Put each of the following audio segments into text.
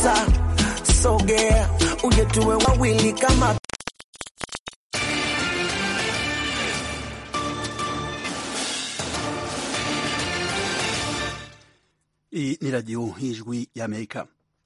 Sasa sogea uje tuwe wawili kama ni radio Ijwi ya Amerika.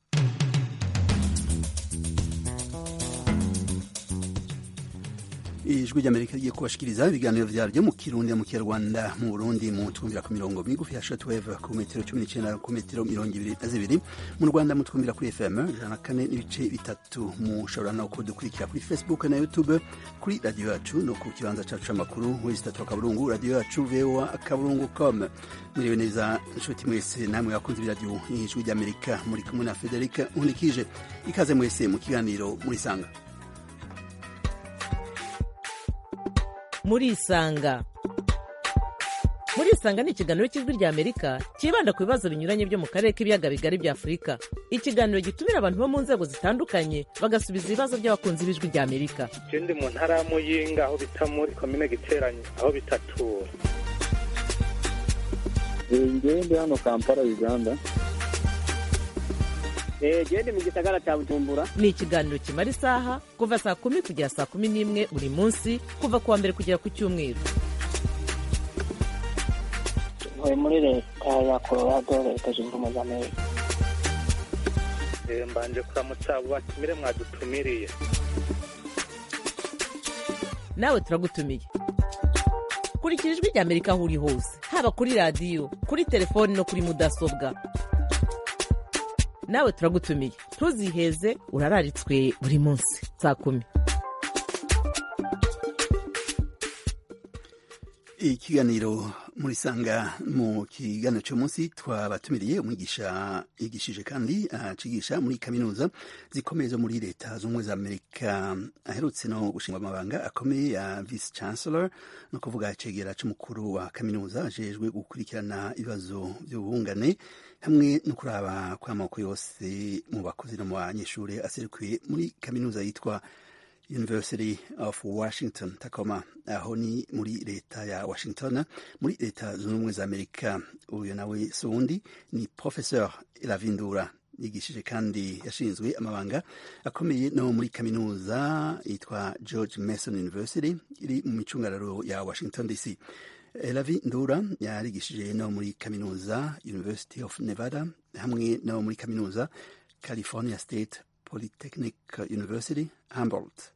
Ijwi ry'Amerika rigiye kubashikiriza ibiganiro vyaryo mu Kirundi mu Kinyarwanda mu Burundi mu twumvira ku mirongo migufi ya shortwave ku metero 19 ku metero 22 mu Rwanda mu twumvira kuri FM 104.3 mushobora no kudukurikira kuri Facebook na YouTube kuri radio yacu no ku kibanza cacu c'amakuru w'Istatwa Kaburungu radio yacu voa.kaburungu.com. Muriwe neza nshuti mwese namwe bakunze biradio Ijwi ry'Amerika muri kumwe na Federica Unikije ikaze mwese mu kiganiro muri sanga. Murisanga ni ikiganiro cy'Ijwi rya Amerika kibanda ku bibazo binyuranye byo mu karere k'ibiyaga bigari bya Afurika. Ikiganiro gitumira abantu bo mu nzego zitandukanye bagasubiza ibibazo by'abakunzi b'Ijwi rya Amerika. Ndi mu ntara ya Muyinga aho bita muri komine Giteranyi aho bitatura. Ndi hano Kampala Uganda. Gende mu gisagara cya Bujumbura. Ni ikiganiro kimara isaha kuva saa 10 kugera saa 11 buri munsi kuva kuwa mbere kugera ku cyumweru. Muri leta ya Colorado leta zunze ubumwe za Amerika. Mbanje kuramutsa abo batumire mwadutumiriye. Nawe turagutumiye. Kurikira Ijwi rya Amerika aho uri hose, haba kuri radio, kuri telefoni no kuri mudasobwa. Nawe turagutumiye. Ntuziheze urararitswe buri munsi saa 10. Ikiganiro muri sanga mu kiganiro cy'umunsi twabatumiriye umwigisha yigishije kandi acigisha muri kaminuza zikomeye zo muri leta z'ubumwe za Amerika, aherutse no gushinga amabanga akomeye ya vice chancellor no kuvuga cegera c'umukuru wa kaminuza ajejwe gukurikirana ibibazo by'ubungane hamwe no kuraba kw'amoko yose mu bakozi no mu banyeshure aserukiye muri kaminuza yitwa University of Washington Tacoma, aho ni muri leta ya Washington muri leta zunze ubumwe za Amerika. Uyu nawe sundi ni Professor Elavindura yigishije kandi yashinzwe amabanga akomeye no muri kaminuza yitwa George Mason University iri mu micungararo ya Washington DC. Elavindura yarigishije no muri kaminuza University of Nevada hamwe no muri kaminuza California State Polytechnic University Humboldt.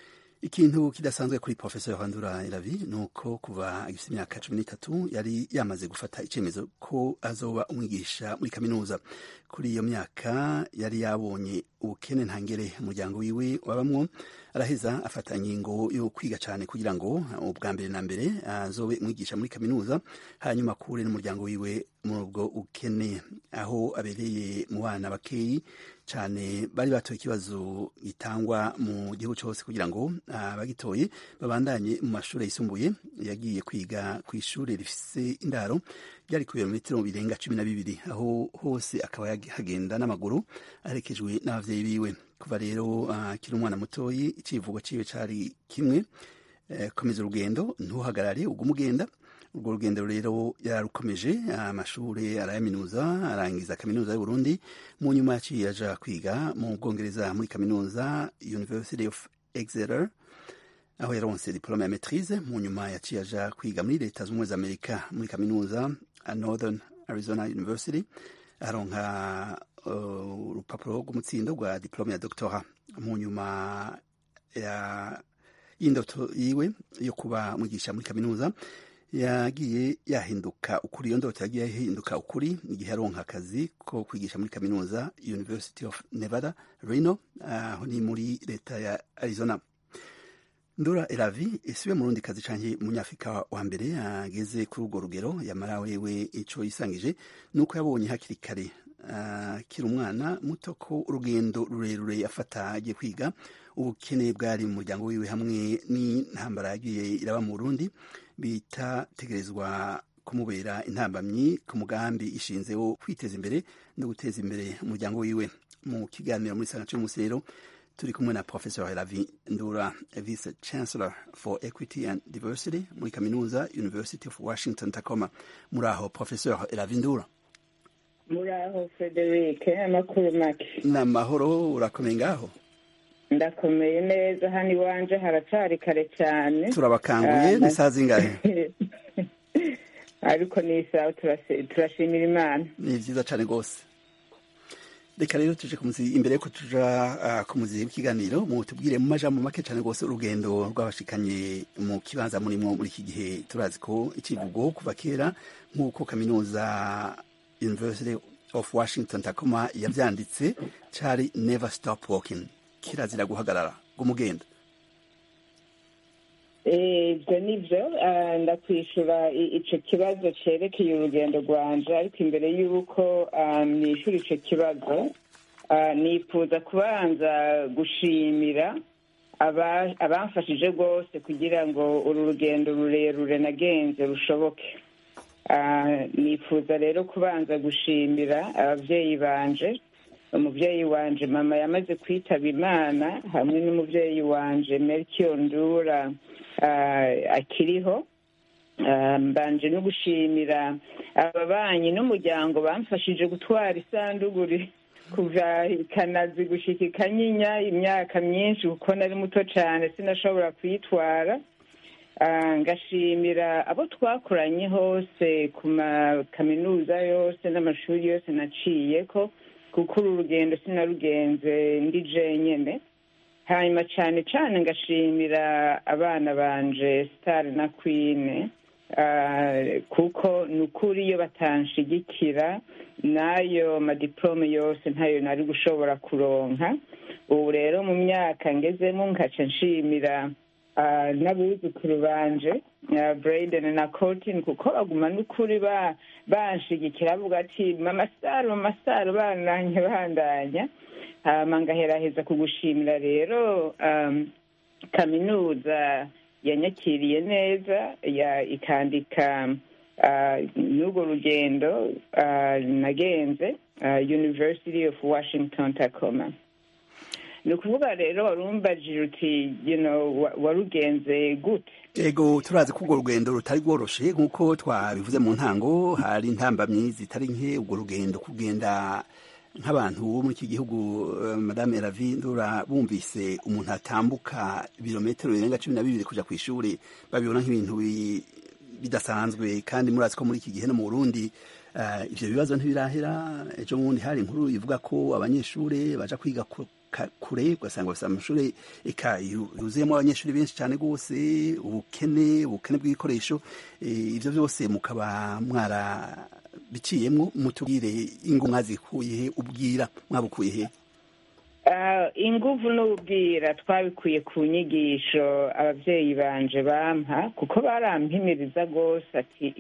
Ikintu kidasanzwe kuri Professor Vandura Elavi nuko kuva agifite imyaka 13 yari yamaze gufata icemezo ko azoba umwigisha muri kaminuza. Kuri iyo myaka yari yabonye ubukene ntangere umuryango wiwe wabamwo, araheza afata ingingo yo kwiga cyane kugira ngo ubwa mbere na mbere azobe umwigisha muri kaminuza, hanyuma kure n'umuryango wiwe muri ubwo ukene, aho abereye mu bana bakeyi cyane bari batoye ikibazo gitangwa mu gihugu cyose kugira ngo abagitoye babandanye mu mashuri yisumbuye. Yagiye kwiga ku ishuri rifise indaro byari ku birometero birenga 12, aho hose akaba hagenda n'amaguru aherekejwe n'abavyeyi biwe. Kuva rero kiri umwana mutoyi icivugo ciwe cari kimwe, komeza urugendo ntuhagarare ugumugenda. Urwo rugendo rero yarukomeje amashuri arayaminuza, arangiza kaminuza y'u Burundi, mu nyuma yaciye aja kwiga mu Bwongereza muri kaminuza University of Exeter aho yaronse diplome ya maîtrise. Mu nyuma yaciye aja kwiga muri leta z'ubumwe za Amerika muri kaminuza Northern Arizona University, aronka urupapuro rw'umutsindo rwa diplome ya doctorat. Mu nyuma y'indoto yiwe yo kuba mwigisha muri kaminuza yagiye yahinduka ukuri. Iyo ndoto yagiye yahinduka ukuri igihe aronka akazi ko kwigisha muri kaminuza University of Nevada Reno, aho ni muri leta ya Arizona. Ndura Elavi isiwe murundi kazi canke umunyafrika wa mbere ageze kuri urwo rugero, yamara wewe ico yisangije nuko yabonye hakiri kare kiri umwana muto ko urugendo rurerure yafata agiye kwiga ubukene bwari mu muryango wiwe hamwe n'intambara yagiye iraba mu Burundi bitategerezwa kumubera intambamyi ku mugambi ishinze wo kwiteza imbere no guteza imbere umuryango wiwe. Mu kiganiro muri sanga cy'umunsi rero turi kumwe na Professor Elavindura, Vice Chancellor for Equity and Diversity muri kaminuza University of Washington Tacoma. Muraho Professor Elavindura. muraho Frederic, amakuru make. n'amahoro, urakomeye ngaho? Ndakomeye neza, hano iwanje haracari kare cyane. Turabakanguye, ni saa zingahe? Ariko ni sawa, turashimira Imana. Ni vyiza cane gose. Reka rero tuje imbere yuko tuja ku muzi w'ikiganiro, mutubwire mu majambo make cane gose urugendo rw'abashikanye mu kibanza murimwo muri iki gihe. Turazi ko ikivugo kuva kera nk'uko kaminuza University of Washington Tacoma yavyanditse cari never stop walking, kirazira guhagarara gumugenda. Ibyo nibyo, ndakwishura ico kibazo cerekeye urugendo rwanje, ariko imbere y'uko nishura ico kibazo nifuza kubanza gushimira abamfashije rwose kugira ngo uru rugendo rurerure nagenze rushoboke. Nifuza rero kubanza gushimira abavyeyi banje. Umuvyeyi wanje mama yamaze kwitaba Imana, hamwe n'umuvyeyi wanje Melchior Ndura akiriho. Mbanje no gushimira ababanyi n'umuryango bamfashije gutwara isanduguri kuva Kanazi gushika i Kanyinya, imyaka myinshi kuko nari muto cane sinashobora kuyitwara. Ngashimira abo twakoranye hose ku makaminuza yose n'amashuri yose naciyeko, kuko uru rugendo sinarugenze ndi jenyene. Hanyuma cane cane ngashimira abana banje Star na Queen, kuko nukuri iyo batanshigikira nayo madiplome yose ntayo nari gushobora kuronka. Ubu rero mu myaka ngezemo nkaca nshimira n'abuzukuru banje Braden na Cotin, kuko baguma n'ukuri banshigikira bavuga ati mama Star bananye bandanya. Ngaheraheza kugushimira rero kaminuza yanyakiriye neza, ikandika n'urwo rugendo nagenze, University of Washington Tacoma. Ni ukuvuga rero warumbajije uti warugenze gute? Ego, turazi ko urwo rugendo rutari rworoshe nk'uko twabivuze mu ntango, hari intambamyi zitari nke urwo rugendo kugenda nk'abantu bo muri iki gihugu. Madame Elavi Ndura bumvise umuntu atambuka ibirometero birenga 12 kuja ku ishuri, babibona nk'ibintu bidasanzwe, kandi murazi ko muri iki gihe no mu Burundi ivyo bibazo ntibirahera. Ejo bundi hari inkuru ivuga ko abanyeshuri baja kwiga kure, ugasanga bafite amashuri yuzuyemo abanyeshuri benshi cyane rwose, ubukene bw'ibikoresho. Ivyo byose mukaba biciyemwo, mutubwire ingufu mwazikuye he, ubwira mwabukuye he? Ingufu n'ubwira twabikuye ku nyigisho abavyeyi banje bampa, kuko barampimiriza rwose ati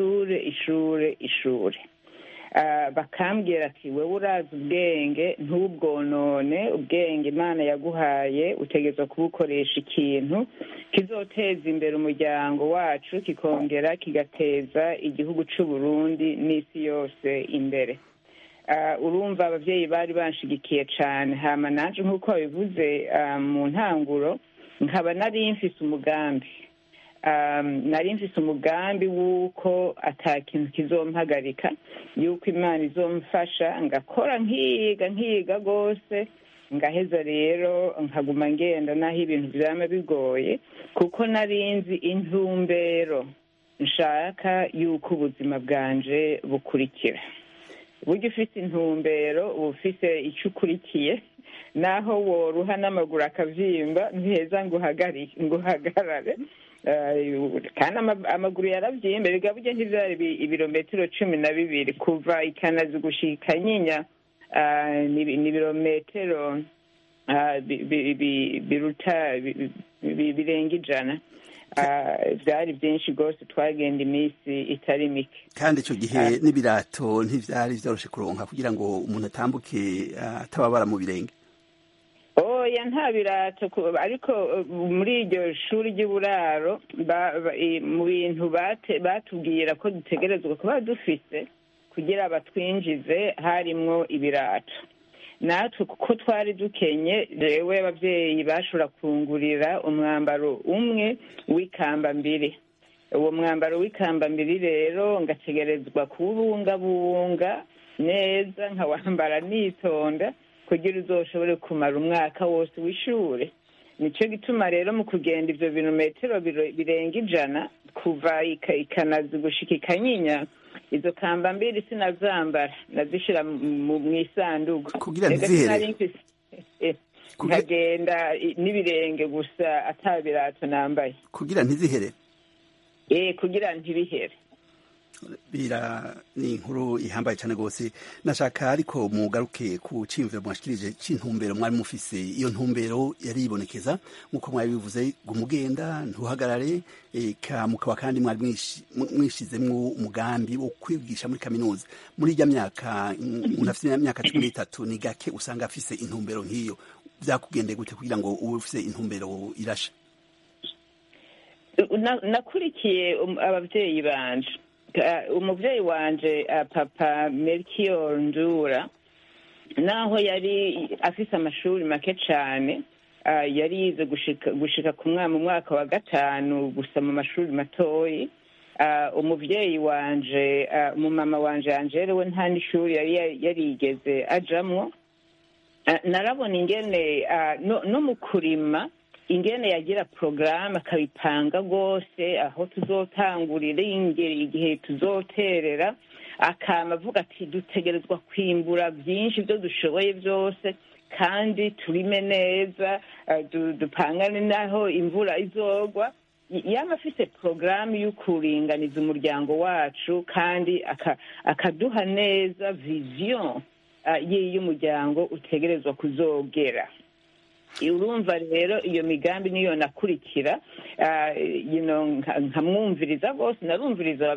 ishure. Bakambwira ati wewe urazi ubwenge ntubwonone, ubwenge Imana yaguhaye utegerezwa kubukoresha ikintu kizoteza imbere umuryango wacu, kikongera kigateza igihugu c'u Burundi n'isi yose imbere. Urumva abavyeyi bari banshigikiye cane. Hama nanje nk'uko babivuze mu ntanguro, nkaba nari mfise umugambi w'uko ata kintu kizompagarika, yuko Imana izomfasha ngakora nkiga rwose, ngaheza rero nkaguma ngenda naho ibintu vyama bigoye, kuko nari nzi intumbero nshaka yuko ubuzima bwanje bukurikira. Burya ufise intumbero uba ufise ico ukurikiye, naho woruha n'amaguru akavyimba ntiheza nguhagarare. Kandi amaguru yaravyimba, biga burya ntivyari ibirometero 12 kuva Ikanazi gushika Nyinya, ni ibirometero birenga 100. Vyari vyinshi rwose, twagenda iminsi itari mike. Kandi ico gihe n'ibirato ntivyari vyoroshe kuronka kugira ngo umuntu atambuke atababara mu birenge. Oya, nta birato, ariko muri iryo shuri ry'uburaro mu bintu batubwira ko dutegerezwa kuba dufise kugira batwinjize harimwo ibirato. Natwe kuko twari dukenye, rewe abavyeyi bashobora kungurira umwambaro umwe w'ikamba mbiri. Uwo mwambaro w'ikamba mbiri rero ngategerezwa kuwubungabunga neza nkawambara nitonda kugira uzoshobore kumara umwaka wose w'ishure. Nico gituma rero mu kugenda ivyo birometero birenga 100 kuva ikanazi gushika Ikanyinya, izo kamba mbiri sinazambara, nazishira mu isanduku kugira ntizihere, nkagenda n'ibirenge gusa atabirato nambaye kugira ntizihere. Kugira ntibihere. Ni inkuru ihambaye cyane rwose. Nashaka ariko mugaruke ku cimviro mwashikirije c'intumbero mwari mufise. Iyo ntumbero yaribonekeza nk'uko mwari bivuze, gumugenda ntuhagarare, mukaba kandi mwari mwishizemwo umugambi wo kwigisha muri kaminuza. Muri irya myaka unafise imyaka 13, ni gake usanga afise intumbero nk'iyo. Vyakugendeye gute kugira ngo ube ufise intumbero irashe? Nakurikiye abavyeyi banje. Umuvyeyi wanje papa Melchior Ndura, naho yari afise amashuri make cane, yari yize gushika ku mu mwaka wa 5 gusa mu mashuri matoyi. Umuvyeyi wanje umumama wanje Angele we nta n'ishuri yari yarigeze ajamwo. Narabona ingene no mu kurima ingene yagira programme akabipanga rwose, aho tuzotangurira igihe tuzoterera, akama avuga ati dutegerezwa kwimbura byinshi byo dushoboye byose kandi turime neza, dupangane naho imvura izogwa. Yama afise programme y'ukuringaniza umuryango wacu kandi akaduha neza vision y'umuryango utegerezwa kuzogera. Urumva rero iyo migambi niyo nakurikira, nkamwumviriza bose. Narumviriza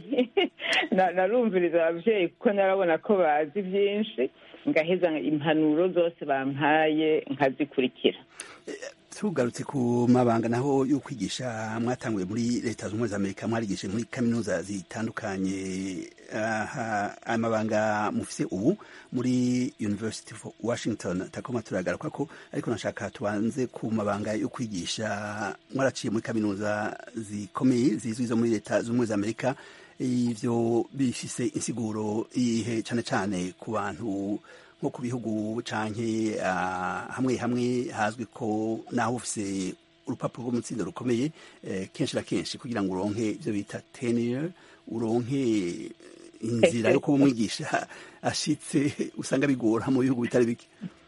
abavyeyi kuko narabona ko bazi byinshi, ngaheza impanuro zose bampaye nkazikurikira. Tugarutse ku mabanga naho yo kwigisha, mwatanguye muri leta z'ubumwe za Amerika, mwarigishe muri kaminuza zitandukanye. Amabanga mufise ubu muri University of Washington Tacoma turagaruka ko, ariko nashaka tubanze ku mabanga yo kwigisha. Mwaraciye muri kaminuza zikomeye zizwi zo muri leta z'ubumwe za Amerika. Ivyo bifise insiguro ihe cane cane ku bantu nko ku bihugu canke hamwe hazwi ko naho ufise urupapuro rw'umutsindo rukomeye, kenshi na kenshi kugira ngo uronke ivyo bita tenure, uronke inzira yo kuba umwigisha ashitse, usanga bigora mu bihugu bitari bike.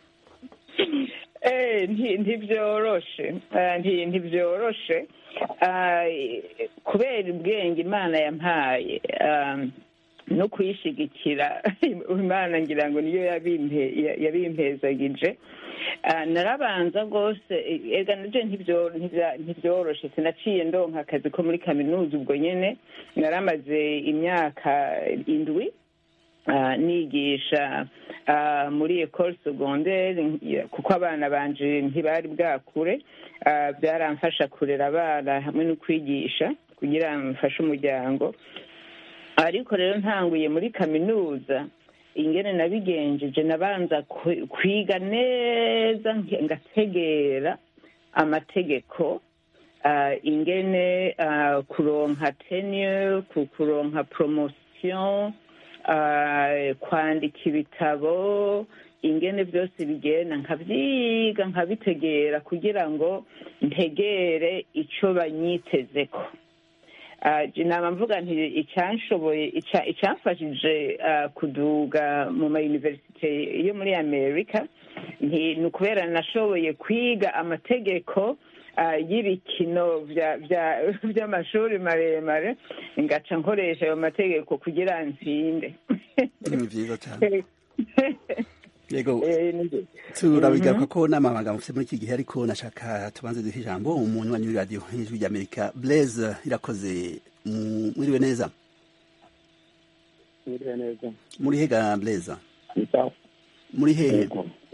Ntibyoroshe kubera ubwenge Imana yampaye no kuyishigikira. Imana ngira ngo niyo yabimpezagije. Narabanza rwose, ega navyo ntibyoroshe. Sinaciye ndonka akazi ko muri kaminuza ubwo nyene. Naramaze imyaka 7 nigisha muri école secondaire kuko abana banje ntibari bwakure. Byaramfasha kurera abana hamwe no kwigisha kugira mfashe umuryango. Ariko rero ntanguye muri kaminuza, ingene nabigenjeje, nabanza kwiga neza ngategera amategeko, ingene kuronka tenure, kuronka promotion, kwandika ibitabo, ingene byose bigenda nkavyiga nkabitegera kugira ngo ntegere ico banyitezeko. Nama mvuga nti icamfashije kuduga mu ma university yo muri Amerika ni ukubera nashoboye kwiga amategeko y'ibikino vy'amashuri maremare, ngaca nkoresha ayo mategeko kugira ntsinde. Ni vyiza cyane. Yego, turabigaruka ko n'amabanga mufite muri iki gihe, ariko nashaka tubanze duhe ijambo umuntu wanyu radio y'Ijwi ry'Amerika. Blaise Irakoze, mwiriwe neza? Mwiriwe neza. Muri hega Blaise? Muri hehe?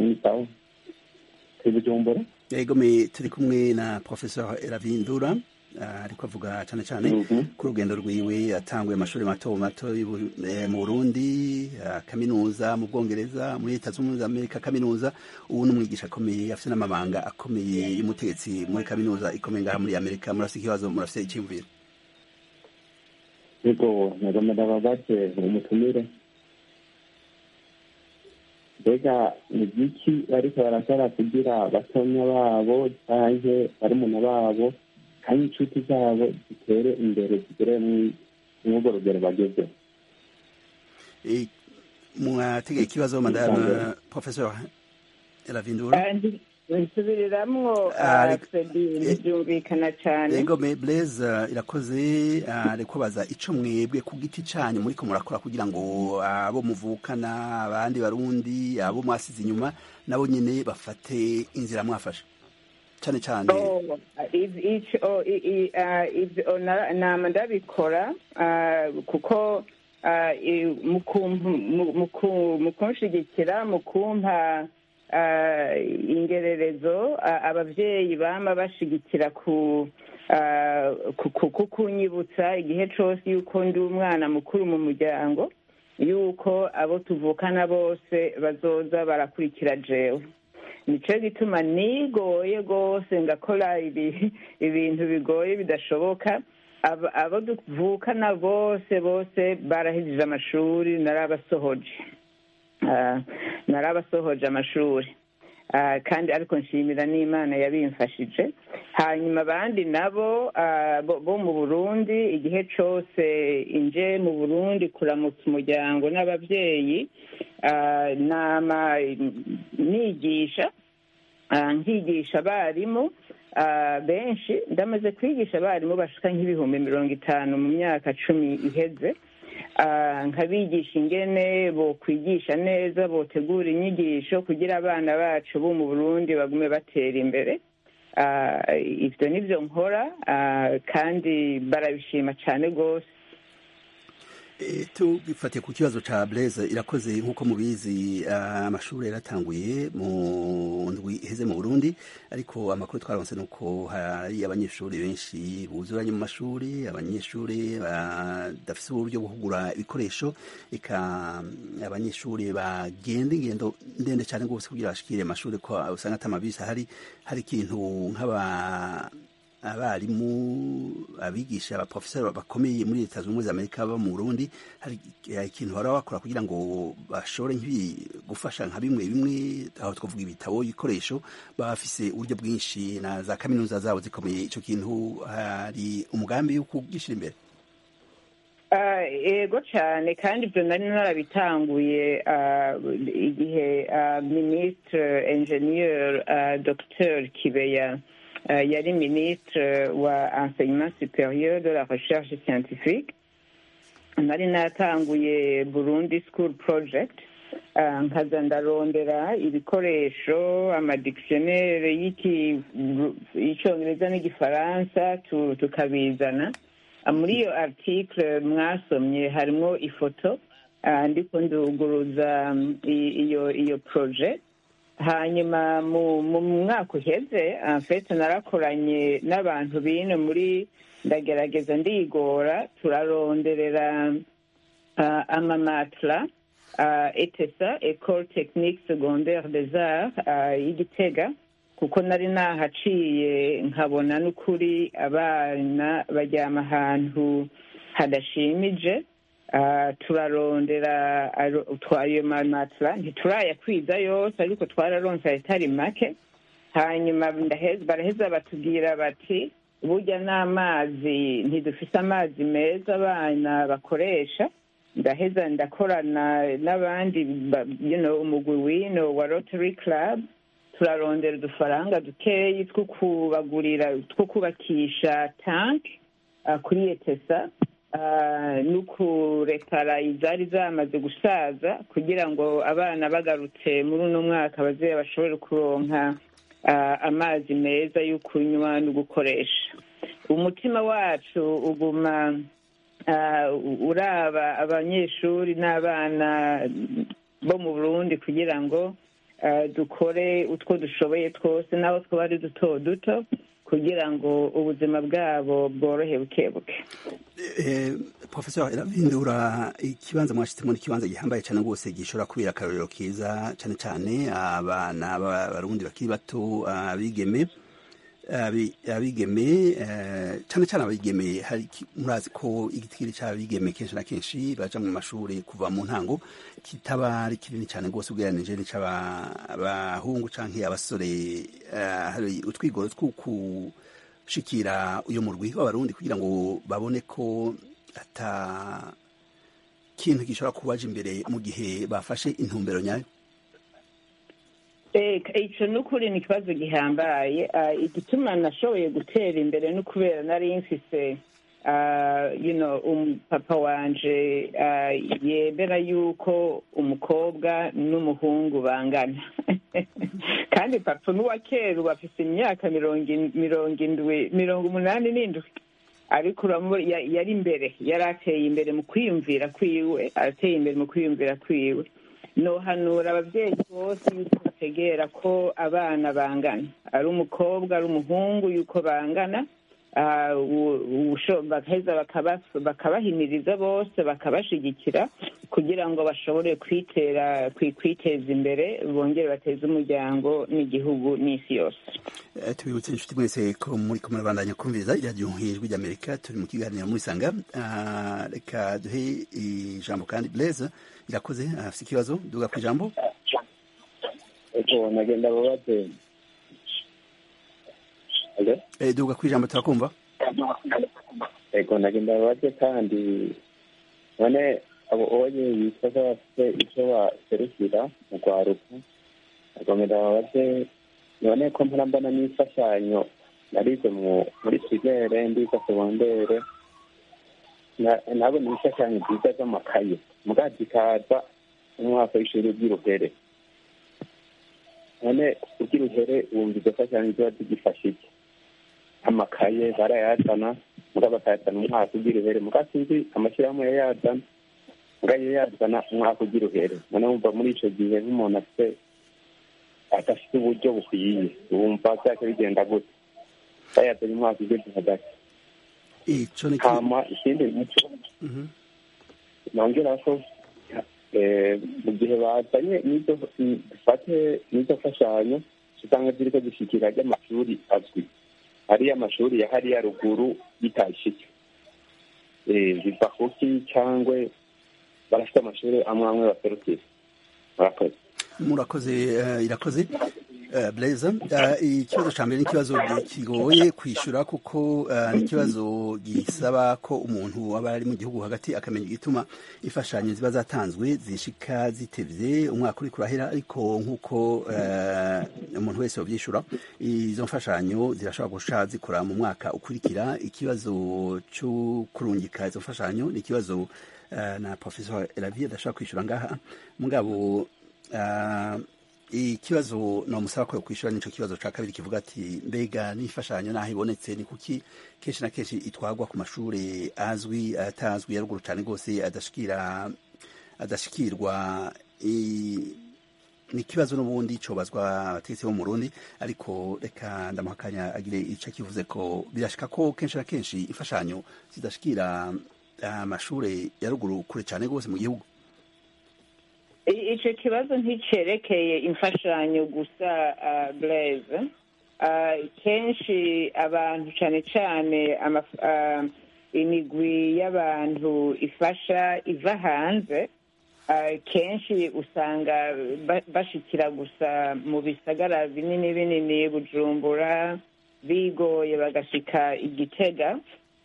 Bujumbura. Yego, turi kumwe na Professor Eravindura, ariko avuga cyane cyane ku rugendo rwiwe. Atanguye amashuri mato mu Burundi, kaminuza mu Bwongereza, muri leta z'ubumwe za Amerika kaminuza. Ubu ni umwigisha akomeye, afite n'amabanga akomeye y'umutegetsi muri kaminuza ikomeye ngaha muri Amerika. Murafite ikibazo, murafite icyumviro? Yego, nagomba ndababate umutumire. mbega ni byiki bariko barakora kugira batonya babo canke barumuna babo kandi inshuti zabo zitere imbere zigere mw'urwo rugero bagezeho? mwategeye ikibazo madame professeur Elavindura. nsubiriramwo ntibyumvikana cyane. Yego Blaise irakoze arikubaza ico mwebwe ku giti canyu muriko murakora kugira ngo abo muvukana abandi barundi abo mwasize inyuma nabo nyene bafate inzira mwafashe cyane cyane. Nama ndabikora kuko mu kunshigikira mu kumpa ingererezo abavyeyi bama bashigikira kunyibutsa igihe cose yuko ndi umwana mukuru mu muryango, yuko abo tuvukana bose bazoza barakurikira jewe. Nico gituma nigoye gose ngakora ibintu bigoye bidashoboka. Abo tuvukana bose barahejije amashuri, narabasohoje amashuri, kandi ariko nshimira n'Imana yabimfashije. Hanyuma abandi nabo bo mu Burundi, igihe cose inje mu Burundi kuramutsa umuryango n'abavyeyi, nama nigisha nkigisha abarimu benshi. Ndamaze kwigisha abarimu bashika nk'ibihumbi 50 mu myaka 10 iheze. Nkabigisha ingene bo kwigisha neza, botegura inyigisho kugira abana bacu bo mu Burundi bagume batera imbere. Ivyo nivyo nkora, kandi barabishima cane gose. Tubifatiye ku kibazo ca Blaise irakoze, nk'uko mubizi amashuri yaratanguye mu ndwi iheze mu Burundi, ariko amakuru twaronse nuko hari abanyeshuri benshi buzuranye mu mashuri, abanyeshuri badafise uburyo bwo kugura ibikoresho, eka abanyeshuri bagenda ingendo ndende cyane gose kugira bashikire amashuri, ko usanga atamabisi hari ikintu abarimu abigisha abaprofeseri bakomeye muri Leta Zunze Ubumwe za Amerika baba mu Burundi, hari ikintu bara bakora kugira ngo bashobore gufasha nka bimwe aho twavuga ibitabo, ibikoresho, bafise uburyo bwinshi na za kaminuza zabo zikomeye. Ico kintu hari umugambi wo kugishira imbere? Ego cyane, kandi ibyo nari narabitanguye igihe Ministre Ingenieur Dr Kibeya yari ministre wa enseignement supérieur de la recherche scientifique. Nari natanguye Burundi School Project, nkaza ndarondera ibikoresho, amadictionnaire y'icyongereza n'igifaransa tukabizana. Muri iyo article mwasomye harimo ifoto ndiko nduguruza iyo projet. Hanyuma mu mwaka uheze enfete narakoranye n'abantu bino muri ndagerageza ndigora, turaronderera amamatla ETESA, École Technique Secondaire des Arts y'Igitega, kuko nari nahaciye nkabona n'ukuri abana baryama ahantu hadashimije. Turarondera ayo matla, ntiturayakwiza yose, ariko twararonse ayatari make. Hanyuma baraheza batubwira bati burya n'amazi ntidufise amazi meza abana bakoresha. Ndaheza ndakorana n'abandi umugwi wino wa Rotary Club, turarondera udufaranga dukeyi two kubakisha tank kuri ETESA, n'ukurepara izari zamaze gusaza, kugira ngo abana bagarutse muri uno mwaka baze bashobore kuronka amazi meza yo kunywa no gukoresha. Umutima wacu uguma uraba abanyeshuri n'abana bo mu Burundi kugira ngo dukore utwo dushoboye twose, naho twaba ari duto kugira ngo ubuzima bwabo bworohe bukebuke. Professor Elavindura, ikibanza mwashitsemo ni ikibanza gihambaye cyane rwose, gishobora kubera akarorero keza cyane abana b'Abarundi bakiri bato, abigeme. abigeme cyane cyane abigeme murazi ko igitigiri cy'abigeme kenshi na kenshi baja mu mashuri kuva mu ntango kitaba ari kinini cyane rwose ugereranije n'ic'abahungu canke abasore. Hari utwigoro two gushikira uyo murwi w'abarundi kugira ngo babone ko ata kintu gishobora kubaja imbere mu gihe bafashe intumbero nyayo. Ico n'ukuri ni ikibazo gihambaye. Igituma nashoboye gutera imbere no kubera nari mfise papa wanje yemera yuko umukobwa n'umuhungu bangana kandi papa n'uwa kera ubu afise imyaka 87 ariko yari imbere, yari ateye imbere mu kwiyumvira kwiwe. Nohanura abavyeyi bose yuko bategera ko abana bangana, ari umukobwa ari umuhungu yuko bangana, bagaheza bakabahimiriza bose bakabashigikira kugira ngo bashobore kwiteza imbere, bongere bateze umuryango n'igihugu n'isi yose. Tubibutse inshuti mwese ko muri ko murabandanya kumviriza iradiyo Ijwi ry'Amerika, turi mu kiganiro muri Sanga. Reka duhe ijambo kandi Blaise Irakoze afite ikibazo, duga ku ijambo. Nagenda babaze. Duga ku ijambo turakumva. Nagenda babaze kandi none abo oye bisaza bafite icyo baserukira mu rwaruka. Nagenda babaze none ko mbona n'imfashanyo narize muri Kigere ndiga segondere nabona imfashanyo nziza z'amakaye mugabo zikaza umwaka w'ishuri ry'uruhere. None ugiruhere wumva izo mfashanyo ziba zigifasha iki? Amakaye barayazana mugabo bakayazana umwaka ugiruhere, mugabo sinzi amashyirahamwe yayazana mugabo yazana umwaka ugiruhere. None wumva muri ico gihe nk'umuntu afite adafite uburyo bukwiye wumva byake bigenda gute? Bayazanye umwaka ugeze hagati. Hama ikindi muco nongera ko mu gihe bazanye n'izo mfashanyo usanga ziriko zishikira ry'amashuri azwi, hariya amashuri ya hariya ruguru bitashike ziva kuki cyangwa barafite amashuri amwe baserukira. Murakoze Irakoze. Blaise, ikibazo cya mbere ni ikibazo kigoye kwishyura kuko ni ikibazo gisaba ko umuntu aba ari mu gihugu hagati akamenya igituma imfashanyo ziba zatanzwe zishika zitevye umwaka uri kurahera, ariko nk'uko umuntu wese wabyishyura izo mfashanyo zirashobora gusha zikora mu mwaka ukurikira. Ikibazo cyo kurungika izo mfashanyo ni ikibazo na Professor Elavie adashobora kwishyura ngaha mugabo ikibazo nomusaba ko kwishura nico kibazo ca kabiri kivuga ati mbega n'imfashanyo naho ibonetse ni kuki kenshi na kenshi itwagwa ku mashuri azwi atazwi ya ruguru cyane rwose adashikirwa. Ni kibazo n'ubundi cobazwa abategetsi bo mu Burundi, ariko reka ndamuhakanya agire ico kivuze ko birashika ko kenshi na kenshi imfashanyo zidashikira amashuri ya ruguru kure cyane rwose mu gihugu. Ico kibazo nticerekeye imfashanyo gusa Blaise. Kenshi abantu cane cane imigwi y'abantu ifasha iva hanze kenshi usanga bashikira gusa mu bisagara binini binini, Bujumbura, bigoye bagashika Igitega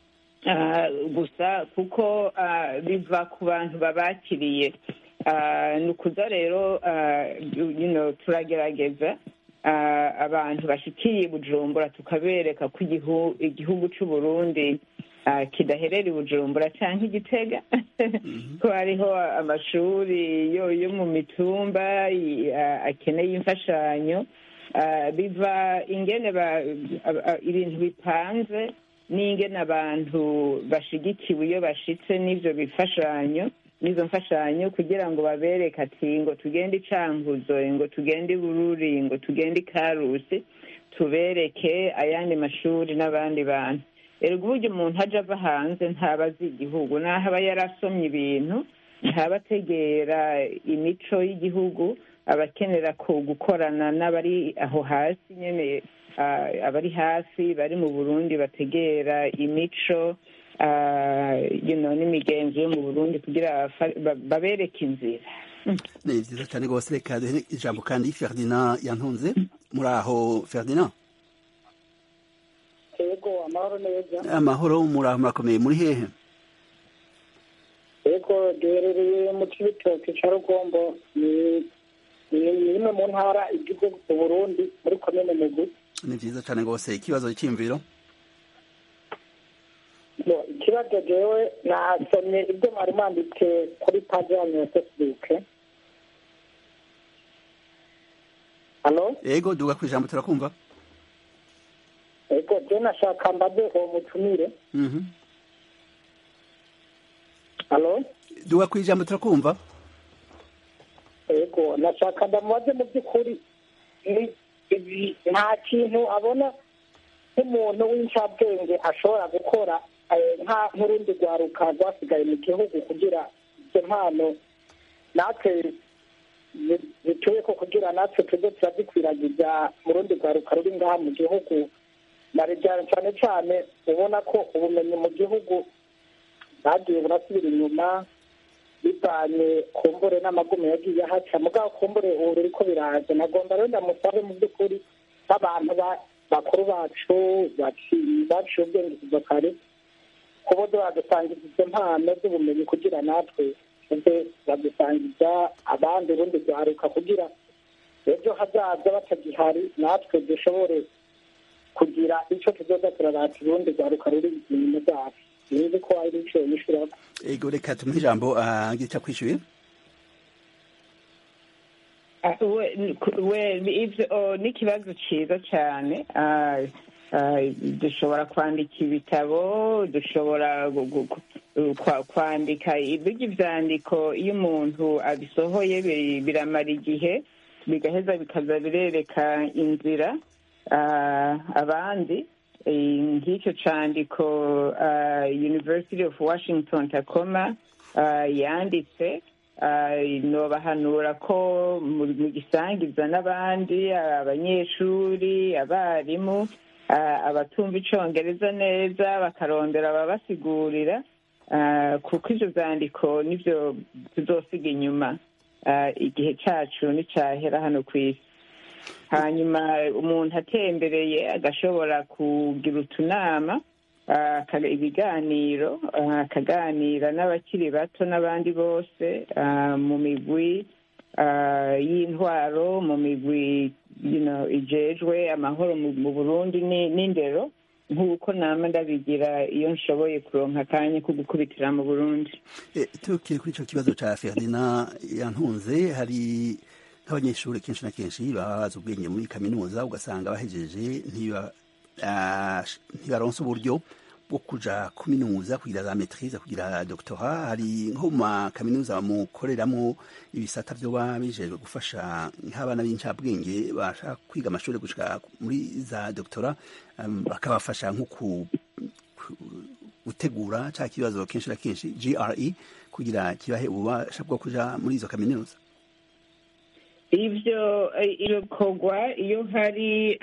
gusa kuko biva ku bantu babakiriye. Nukuza rero turagerageza abantu bashikiriye Bujumbura tukabereka ko igihugu c'u Burundi kidaherera Bujumbura canke Igitega ko hariho amashuri yo mu mitumba akeneye imfashanyo. Biva ingene ibintu bipanze n'ingene abantu bashigikiwe iyo bashitse n'ivyo bifashanyo n'izo mfashanyo kugira ngo babereke ati ngo tugende Cankuzo, ngo tugende Bururi, ngo tugende Karusi, tubereke ayandi mashuri n'abandi bantu. Ergo uburyo umuntu aje ava hanze ntabazi igihugu, naho aba yarasomye ibintu ntabategera imico y'igihugu, abakenera gukorana n'abari aho hasi nyine abari hafi bari mu Burundi bategera imico n'imigenzo yo mu Burundi kugira babereke inzira. Ni byiza cyane rwose. Reka duhe ijambo kandi Ferdinand Yantunze. Muri aho Ferdinand? Yego, amahoro neza. Amahoro, muri aho murakomeye, muri hehe? Yego, duherereye mu Cibitoke ca Rugombo, ni imwe mu ntara igize mu Burundi muri komine Mugwi. Ni byiza cyane rwose. Ikibazo cy'imviro? Ikibazo jewe nasomye ibyo mwari mwanditse kuri paji yanyu ya Facebook. Halo? Yego, duga ku ijambo turakumva. Yego, je nashaka mbaze uwo mutumire. Halo? Duga ku ijambo turakumva. Yego, nashaka ndamubaze mu by'ukuri nta kintu abona nk'umuntu w'incabwenge ashobora gukora nk'urundi rwaruka rwasigaye mu gihugu kugira izo mpano natwe bituye ko kugira natwe tuze turazikwiragiza mu rundi rwaruka ruri ngaha mu gihugu, cyane cyane ubona ko ubumenyi mu gihugu bagiye burasubira inyuma bivanye kumbure n'amagume yagiye ahaca mugabo kumbure ubu ruriko biraza. Nagomba rero ndamusabe mu by'ukuri nk'abantu bakuru bacu baciye ubwenge kuva kare kubodo badusangiza izo mpano z'ubumenyi kugira natwe tuze badusangiza abandi urundi rwaruka kugira ejo hazaza batagihari natwe dushobore kugira icyo tuzoza turarata urundi rwaruka ruri inyuma zacu. Sinzi ko ari icyo yishura. Ego, reka tumuhe ijambo gica kwishyuye. Ni ikibazo cyiza cyane. Dushobora kwandika ibitabo, dushobora kwandika ibyandiko. Iyo umuntu abisohoye biramara igihe bigaheza bikaza birereka inzira abandi. Nk'icyo cyandiko University of Washington Tacoma yanditse nobahanura ko mu gisangiza n'abandi abanyeshuri, abarimu, abatumva icongereza neza bakarondera ababasigurira kuko ivyo vyandiko nivyo tuzosiga inyuma igihe cacu nicahera hano kw'isi. Hanyuma umuntu atembereye agashobora kugira utunama ibiganiro akaganira n'abakiri bato n'abandi bose mu migwi y'intwaro, mu migwi ijejwe amahoro mu Burundi n'indero, nk'uko nama ndabigira iyo nshoboye kuronka akanya ko gukubitira mu Burundi. Tukiri kuri ico kibazo ca Ferdinand Yantunze, hari nk'abanyeshuri kenshi na kenshi baba bazi ubwenge muri kaminuza ugasanga bahejeje ntibaronse uburyo bwo kuja kuminuza kugira za maîtrise kugira doctorat. Hari nko mu makaminuza mukoreramo ibisata vyoba bijejwe gufasha nk'abana b'incabwenge bashaka kwiga amashuri gushika muri za doctorat, bakabafasha nko gutegura ca kibazo kenshi na kenshi GRE kugira kibahe ububasha bwo kuja muri izo kaminuza. Ivyo bikorwa iyo hari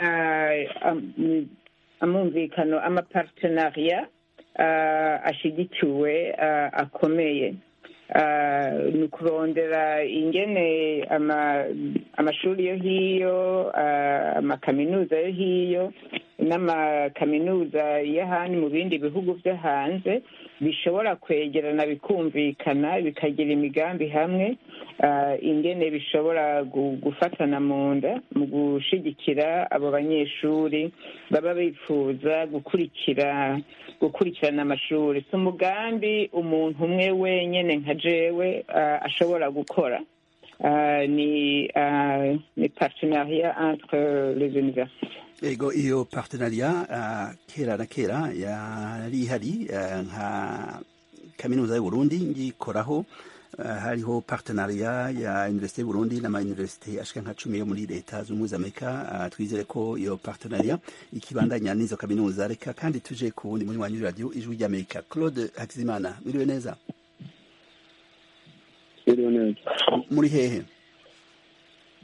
amumvikano amapartenariat ashigikiwe akomeye, ni kurondera ingene amashuri yo hiyo, amakaminuza yo hiyo n'amakaminuza y'ahandi mu bindi bihugu vyo hanze bishobora kwegerana bikumvikana bikagira imigambi hamwe, ingene bishobora gufatana mu nda mu gushigikira abo banyeshuri baba bifuza gukurikirana amashuri. Si umugambi umuntu umwe wenyene nka jewe ashobora gukora. Ni partenariat entre les universités. Ego, iyo partenariat kera na kera yari ihari nka kaminuza y'u Burundi ngikoraho, hariho partenariat ya Université y'u Burundi n'ama université ashika nka 10 yo muri leta z'ubumwe z'Amerika. Twizere ko iyo partenariat ikibandanya n'izo kaminuza. Reka kandi tuje ku wundi muri wanyu radio Ijwi ry'Amerika. Claude Hakizimana, mwiriwe neza? Mwiriwe neza. Muri hehe?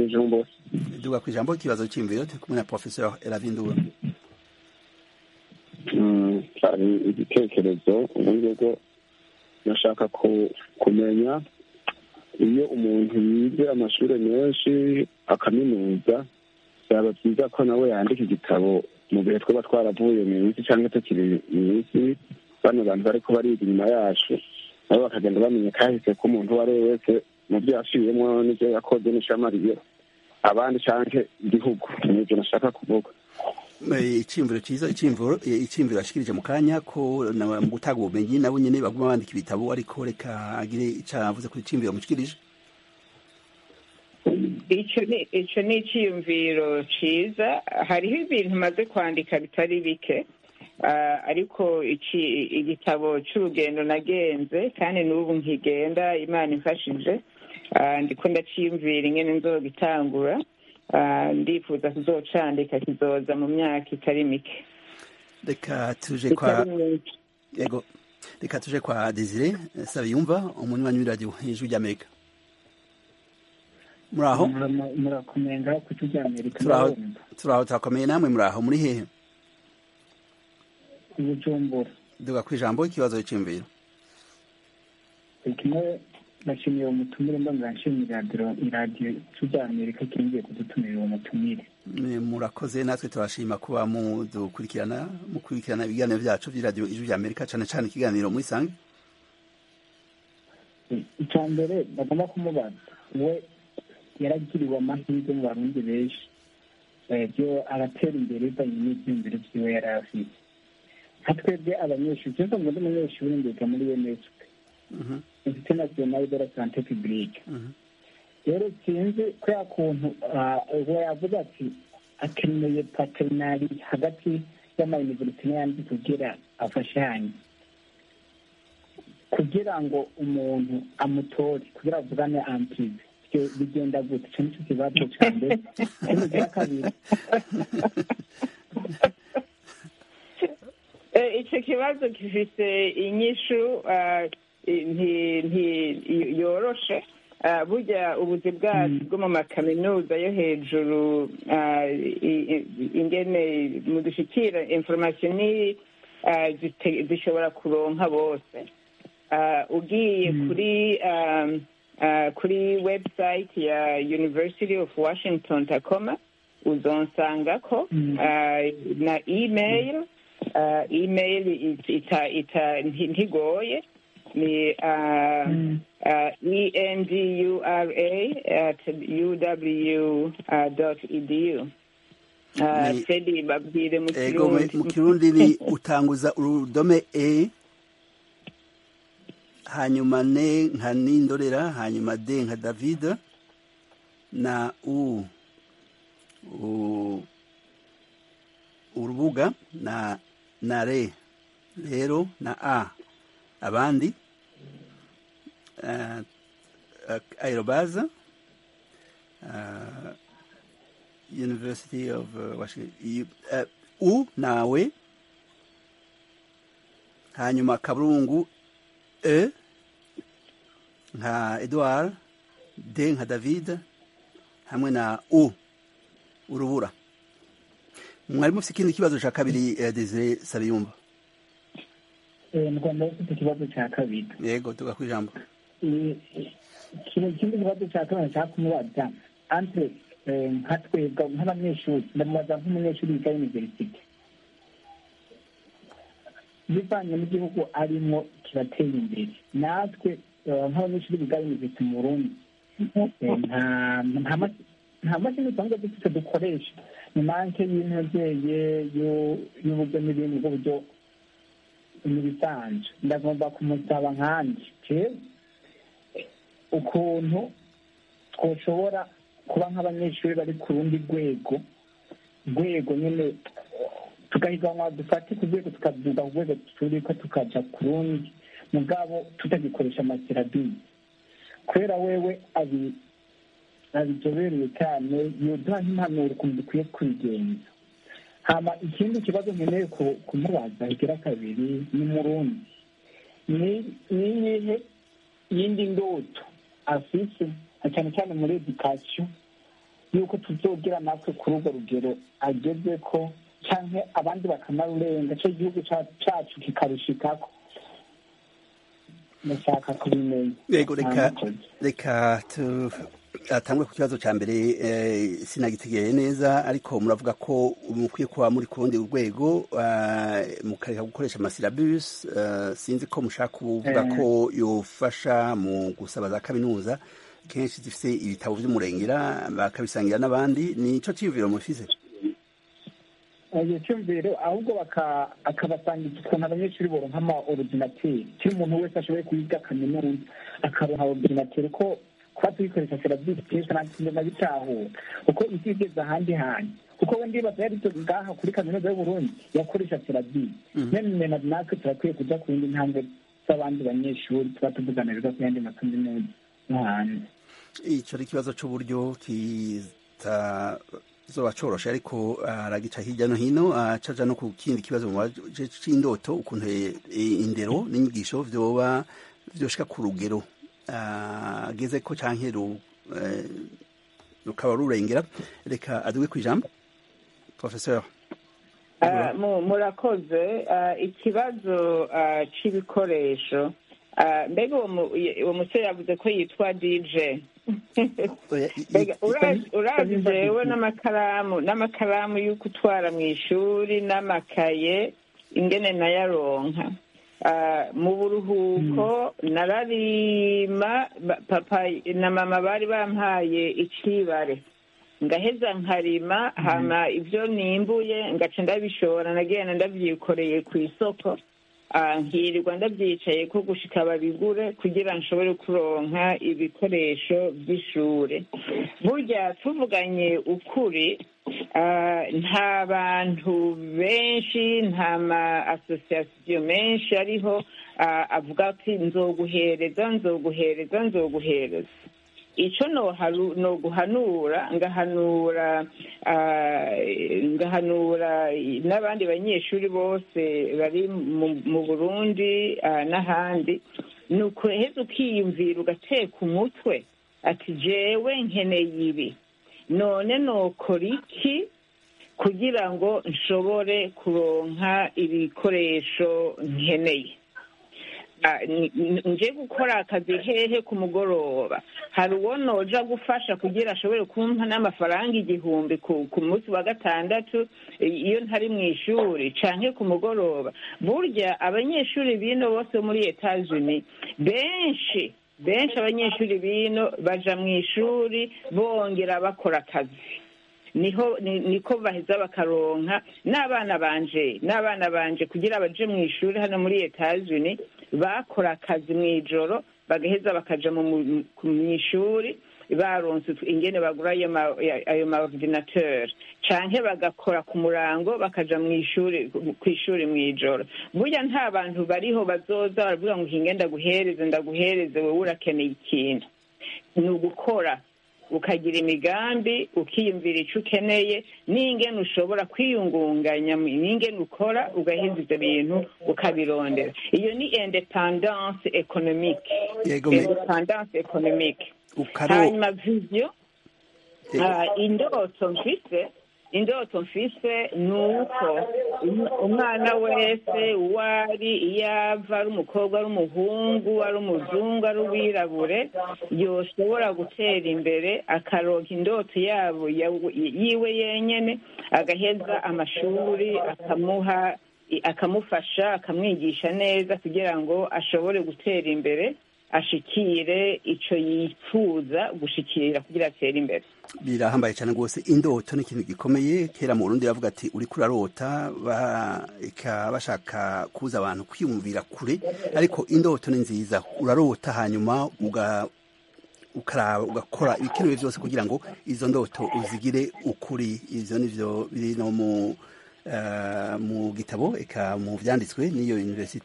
Bujumbura. duga ku ijambo ikibazo cy'imviro turi kumwe na Professeur Elavindura. Hari igitekerezo uburyo nashaka kumenya iyo umuntu yize amashuri menshi akaminuza byaba byiza ko nawe yandika igitabo mu gihe twaba twaravuye mu isi cyangwa tukiri mu isi bano bantu bariko bariga inyuma yacu nabo bakagenda bamenya kahise ko umuntu uwo ari we wese mu byo yaciyemo n'ibyo yakoze n'ishamariye abandi canke igihugu nivyo nashaka kuvuga. Icyimviro cyiza icyimviro ashikirije mu kanya ko mu gutanga ubumenyi nabo nyene baguma bandika ibitabo ariko reka agire icavuze kuri icyimviro mushikirije. Ico ni icyiyumviro ciza. Hariho ibintu maze kwandika bitari bike, ariko igitabo c'urugendo nagenze kandi n'ubu nkigenda Imana imfashije, ndiko ndaciyumvira ingene nzogitangura. Ndifuza kuzocandika kizoza mu myaka itari mike. Reka tuje kwa Desire Sabiyumva umunywanyi w'iradio Ijwi ry'Amerika. Muraho murakomenga ku Ijwi ry'Amerika. Turaho turakomeye namwe muraho muri hehe? Bujumbura. Duga ku ijambo ikibazo cy'imviro. Kimwe nashimiye umutumire ndongera nshimira iradiyo Ijwi ry'Amerika kingiye kudutumira uwo mutumire. Murakoze natwe turashima kuba mukurikirana ibiganiro byacu by'iradiyo Ijwi ry'Amerika cyane cyane ikiganiro muri sange. Icya mbere bagomba kumubaza we yaragiriwe amahirwe mu barundi benshi byo aratera imbere bivanye n'ibyiyumviro byiwe yari afite. Nka twebwe abanyeshuri cyangwa ngo ndi umunyeshuri ndiga muri UNSP Institut National de la Santé Publique. Rero sinzi ko yakuntu uwo yavuze ati akeneye paternali hagati y'amayuniversite n'ayandi kugira afashanye kugira ngo umuntu amutore kugira avugane ampize bigenda gute? Icyo nicyo kibazo cya mbere. Ikindi cya kabiri, icyo kibazo gifite inyishu yoroshe. Burya ubuzi bwacu bwo mu makaminuza yo hejuru ingene mudushikira information zishobora kuronka bose. Ugiye kuri website ya University of Washington Tacoma uzonsangako na email ntigoye ni endura@uw.edu. Fedi babwire mu Kirundi ni utanguza urudome e hanyuma ne nka nindorera hanyuma de nka David na urubuga na rero na a abandi aerobaza University of Washington nawe hanyuma kaburungu nka Edouard D nka David hamwe na urubura. Mwari mufite ikindi kibazo cya kabiri Desire Sabiyumva? Rwanda ufite ikibazo cya kabiri. Yego tuga ku ijambo. Ikindi kibazo cya kabiri nshaka kumubaza entre nka twebwe nk'abanyeshuri ndamubaza nk'umunyeshuri wiga university bivanye n'igihugu arimo kirateye imbere natwe nk'abanyeshuri biga university mu Burundi nta mashini usanga dufite dukoresha ni manke y'intozeye y'uburyo n'ibindi bw'uburyo n'ibisanzwe ndagomba kumusaba nkanje ukuntu twoshobora kuba nk'abanyeshuri bari ku rundi rwego nyine tugahiganwa dufate ku rwego tukaduga ku rwego turiko tukaja ku rundi mugabo tutagikoresha amaserabiyi kubera wewe abizobereye cyane yoduha nk'impanuro ukuntu dukwiye kwigenza. Hama ikindi kibazo nkeneye kumubaza igira kabiri ni Murundi ni iyihe yindi ndoto afise cyane cyane muri education yuko tuzogira natwe kuri urwo rugero ageze ko cyangwa abandi bakanarurenga cyo igihugu cyacu kikarushikako ndashaka kubimenya. Yego, reka atangwe ku kibazo cya mbere sinagitegeye neza, ariko muravuga ko mukwiye kuba muri ku rundi rwego mukareka gukoresha amasirabus. Sinzi ko mushaka kuvuga ko yofasha mu gusaba za kaminuza kenshi zifite ibitabo by'umurengera bakabisangira n'abandi. Ni cyo cyiyumviro mufise? iyo cyumviro ahubwo akabasangiza ukuntu abanyeshuri boronka ama ordinateri kiri umuntu wese ashoboye kwiga kaminuza akaronka ordinateri ko kuba tuyikoresha serivisi kenshi nta bitahura kuko isi igeze ahandi hantu kuko we ndibaza yari ngaha kuri kaminuza y'Uburundi yakoresha serivisi none natwe turakwiye kuja ku yindi ntambwe z'abandi banyeshuri tuba tuvuganiriza ku yandi masomo neza no hanze. Ico ari ikibazo c'uburyo zoba coroshe ariko aragica hirya no hino acaja no ku kindi kibazo mu c'indoto ukuntu indero n'inyigisho vyoshika ku rugero ageze ko canke rukaba rurengera. Reka aduwe kwijambo professeur. Murakoze. Ikibazo c'ibikoresho mbega uwo musore yavuze ko yitwa DJ urazi jewe n'amakaramu yo gutwara mu ishuri n'amakaye ingene nayaronka mu buruhuko nararima papa na mama bari bampaye icibare ngaheza nkarima hama ivyo nimbuye ngaca ndabishora nagenda ndavyikoreye ku isoko nkirirwa ndavyicaye ko gushika babigure kugira nshobore kuronka ibikoresho vy'ishure. Burya tuvuganye ukuri nta bantu benshi nta ma association menshi ariho avuga ati nzoguhereza ico no guhanura ngahanura n'abandi banyeshuri bose bari mu Burundi n'ahandi ni ukuheza ukiyumvira ugateka umutwe ati jewe nkeneye ibi none nokora iki kugira ngo nshobore kuronka ibikoresho nkeneye. nje gukora akazi hehe ku mugoroba hari uwo noja gufasha kugira ashobore kumpa n'amafaranga 1000 ku munsi wa gatandatu iyo ntari mu ishuri canke ku mugoroba. Burya abanyeshuri bino bose muri Etats-Unis benshi abanyeshuri bino baja mu ishuri bongera bakora akazi niko baheza bakaronka n'abana banje kugira baje mu ishuri hano muri Etats-Unis bakora akazi mw'ijoro bagaheza bakaja mu ishuri baronse ingene bagura ayo ma ordinateur canke bagakora ku murango bakaja mu ishuri kw'ishuri mw'ijoro. Burya nta bantu bariho bazoza baravuga ngo ingenda ndaguhereze wowe urakeneye ikintu. Ni ugukora ukagira imigambi ukiyumvira ico ukeneye n'ingene ushobora kwiyungunganya n'ingene ukora ugaheza ivyo bintu ukabirondera. Iyo ni independance économique. Hanyuma vision indoto mfise nuko umwana wese uwari iyava ari umukobwa ari umuhungu ari umuzungu ari uwirabure yoshobora gutera imbere akaronka indoto yabo yiwe yenyene agaheza amashuri akamufasha akamwigisha neza kugira ngo ashobore gutera imbere ashikire ico yifuza gushikira kugira atere imbere. Birahambaye cyane rwose. Indoto ni ikintu gikomeye. Kera mu Burundi bavuga ati uri kurarota bashaka kuza abantu kwiyumvira kure, ariko indoto ni nziza. Urarota hanyuma ugakora ibikenewe byose kugira ngo izo ndoto uzigire ukuri. Izo nivyo biri no mu gitabo eka mu vyanditswe n'iyo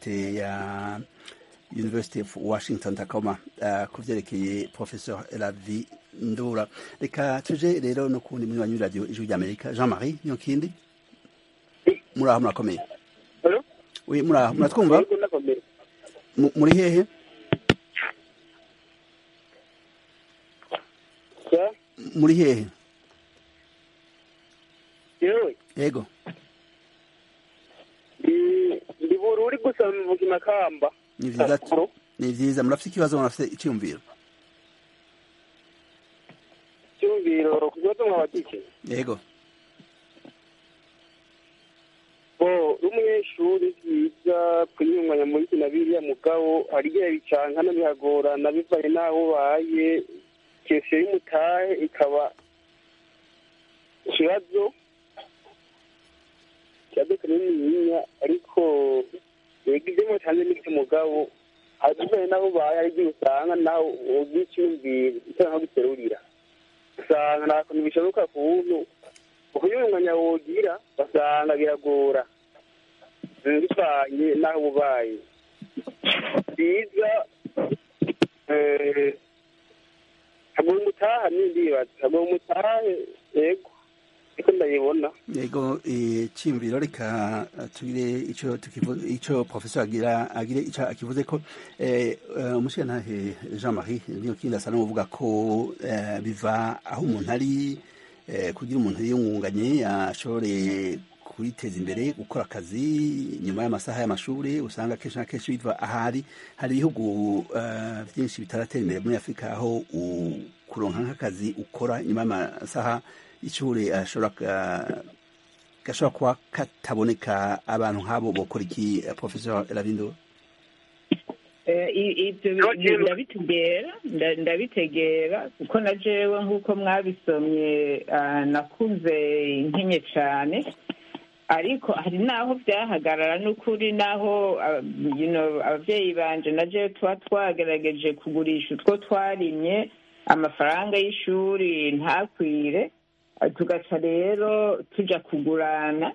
University of Washington Tacoma kuvyerekeye Professor Elavi Ndura. Reka tuje rero no kundi muri wanyu radio Ijwi ry'Amerika. Jean-Marie Nyokindi muraho murakomeye? Hello? Oui, muraho muratwumva? Muri hehe? Muri hehe? yewe yego ndi bururi gusa mvuga Makamba. Ni vyiza murafite ikibazo murafite icyumviro kubazo mwabadike yego umunyeshuri yiga kwiyunganya muri kina biriya mugabo arigiye bicanka n'abihagorana bivanye n'aho baye kese y'umutahe ikaba ikibazo kininiya ariko yega ibyo mutanze n'ibyo mugabo bivanye n'aho baye arigiye usanga naho ubw'icyumviro icyo naho giterurira usanga nta kuntu bishoboka kuntu ukuyunganya wogira basanga biragora bivanye n'aho ubaye byiza ntabwo umutaha n'indibaza ntabwo umutahe yego niko ndayibona yego icyumviro reka tugire icyo professeur agire icyo akivuze ko umushirantahe Jean Marie niyo kindi asa n'uvuga ko biva aho umuntu ari kugira umuntu yiyungunganye ashobore kwiteza imbere gukora akazi nyuma y'amasaha y'amashuri usanga kenshi na kenshi biva ahari hari ibihugu byinshi bitaratera imbere muri Afurika aho kuronka nk'akazi ukora nyuma y'amasaha y'ishuri gashobora kuba kataboneka. abantu nk'abo bokora iki Professor Lavindo? ibyo ndabitegera kuko na jewe nk'uko mwabisomye nakuze nkenye cyane, ariko hari n'aho byahagarara n'ukuri n'aho ababyeyi banje na jewe tuba twagerageje kugurisha utwo twarimye amafaranga y'ishuri ntakwire, tugaca rero tuja kugurana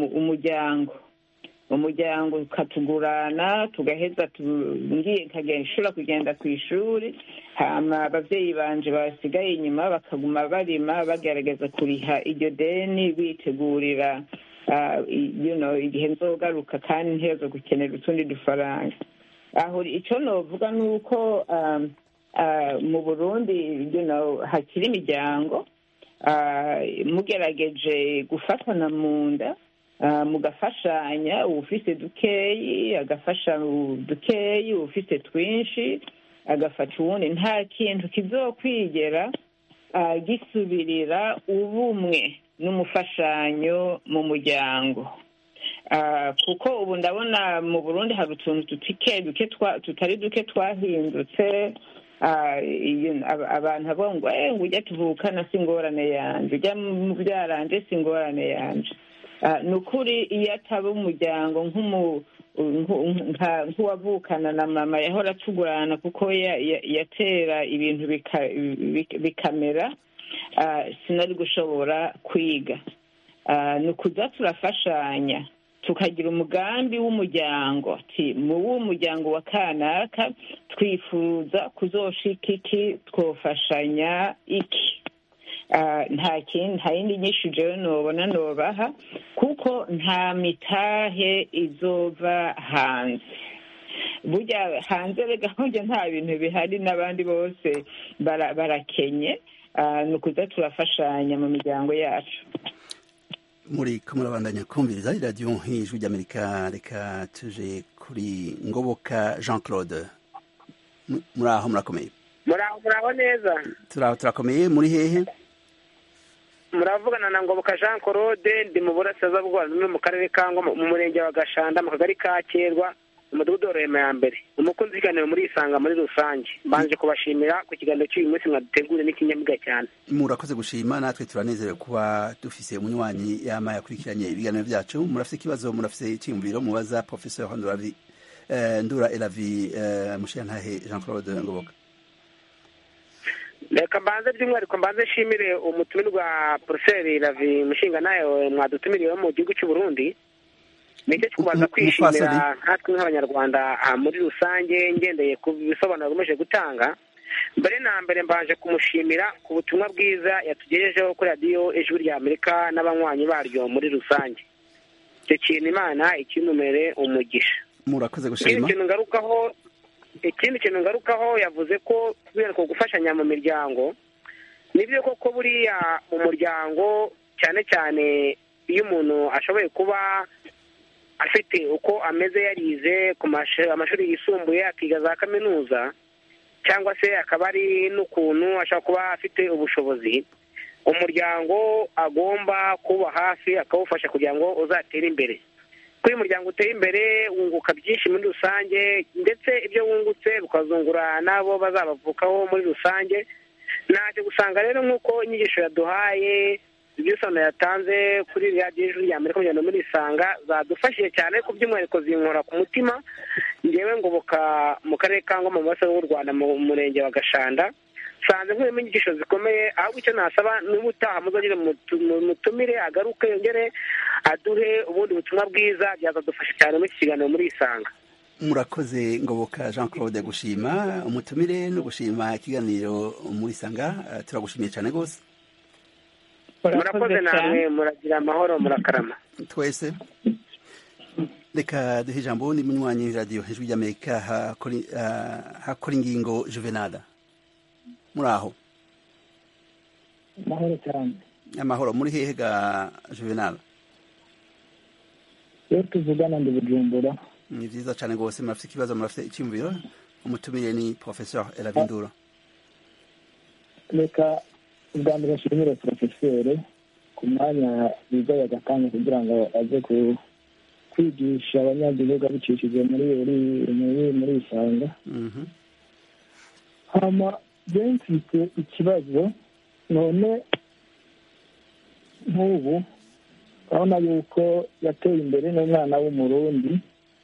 umuryango ukatugurana tugaheza nkagenda kugenda ku ishuri, hama abavyeyi banje basigaye inyuma bakaguma barima bagerageza kuriha iryo deni bitegurira igihe nzogaruka kandi ntezo gukenera utundi dufaranga. aho ico novuga nuko mu Burundi hakiri imiryango mugerageje gufatana mu nda mugafashanya, ufise dukeyi agafasha dukeyi, ufise twinshi agafata uwundi. nta kintu kizokwigera gisubirira ubumwe n'umufashanyo mu muryango, kuko ubu ndabona mu Burundi hari utuntu tutari duke twahindutse. abantu abo ngo ujya tuvukana si ingorane yanje, ujya mu byaranje si ingorane yanje. ni ukuri iyo ataba umuryango nk'uwavukana na mama yahora atugurana kuko yatera ibintu bikamera, sinari gushobora kwiga. ni ukuza turafashanya tukagira umugambi w'umuryango, mu w'umuryango wa kanaka twifuza kuzoshika iki, twofashanya iki. nta yindi nyinshi jewe nobona nobaha, kuko nta mitahe izova hanze. burya hanze rega burya nta bintu bihari, n'abandi bose barakenye. ni ukuza turafashanya mu miryango yacu. muri kumurabandanya kumviriza iradiyo nk'ijwi ry'Amerika. reka tuje kuri Ngoboka Jean Claude. muraho murakomeye? muraho neza. turakomeye. muri hehe? muravugana na Ngoboka Jean Claude, ndi mu burasirazuba bw'u Rwanda mu karere ka Ngoma mu murenge wa Gashanda mu kagari ka Kerwa umudugudu wa Rema ya mbere. umukunzi w'ikiganiro muri Isanga muri rusange, mbanje kubashimira ku kiganiro cy'uyu munsi mwadutegure n'ikinyamibwa cyane. murakoze gushima, natwe turanezerewe kuba dufise umunywanyi yama yakurikiranye ibiganiro byacu. murafise ikibazo, murafise icyumviro mubaza Professeur Ndura Elavi Mushiyantahe Jean Claude Ngoboka. reka mbanze by'umwihariko nshimire umutumirwa Professeur Elavi Mushingantahe mwadutumiriwe mu gihugu cy'u Burundi. nicyo kubaza kwishimira natwe nk'abanyarwanda muri rusange, ngendeye ku bisobanuro akomeje gutanga. mbere na mbere mbanje kumushimira ku butumwa bwiza yatugejejeho kuri radiyo ijwi rya Amerika n'abanywanyi baryo muri rusange. icyo kintu Imana ikinumere umugisha. murakoze gushima. ikindi kintu ngarukaho yavuze ko kubera ko gufashanya mu miryango nibyo koko buriya mu muryango cyane cyane iyo umuntu ashoboye kuba afite uko ameze yarize ku amashuri yisumbuye akiga za kaminuza, cyangwa se akaba ari n'ukuntu ashobora kuba afite ubushobozi, umuryango agomba kuba hafi akawufasha kugira ngo uzatere imbere. Ko uyu muryango uteye imbere wunguka byinshi muri rusange, ndetse ibyo wungutse bukazungura n'abo bazabavukaho muri rusange. Naje gusanga rero nk'uko inyigisho yaduhaye, ibisobanuro yatanze kuri radiyo ijwi rya Amerika kugenda muri Isanga zadufashije cyane, ku by'umwihariko zinkora ku mutima. Ngewe ngoboka mu karere ka Ngoma mu burasirazuba bw'u Rwanda mu murenge wa Gashanda, sanze nk'uyu inyigisho zikomeye. Ahubwo icyo nasaba n'ubutaha muzagire mutumire agaruke yongere aduhe ubundi butumwa bwiza, byazadufasha cyane muri iki kiganiro muri Isanga. Murakoze Ngoboka Jean Claude, gushima umutumire no gushima ikiganiro muri Isanga. Turagushimiye cyane rwose. Murakoze namwe, muragira amahoro, murakarama twese. Reka duhe ijambo ni munywanyi radio Ijwi ry'Amerika hakora ingingo Juvenal. Muraho? Amahoro cyane. Amahoro, muri hehe ga Juvenal? Iyo tuvugana ndi Bujumbura. Ni vyiza cyane rwose. Murafite ikibazo, murafite icyumviro? Umutumire ni Professeur Elavindura. Reka ubwa mbere nshimire Professeur ku mwanya wiza yagatanga kugira ngo aze kwigisha abanyagihugu abicishije muri Isanga. Hama mfite ikibazo none nk'ubu urabona yuko yateye imbere n'umwana w'umurundi,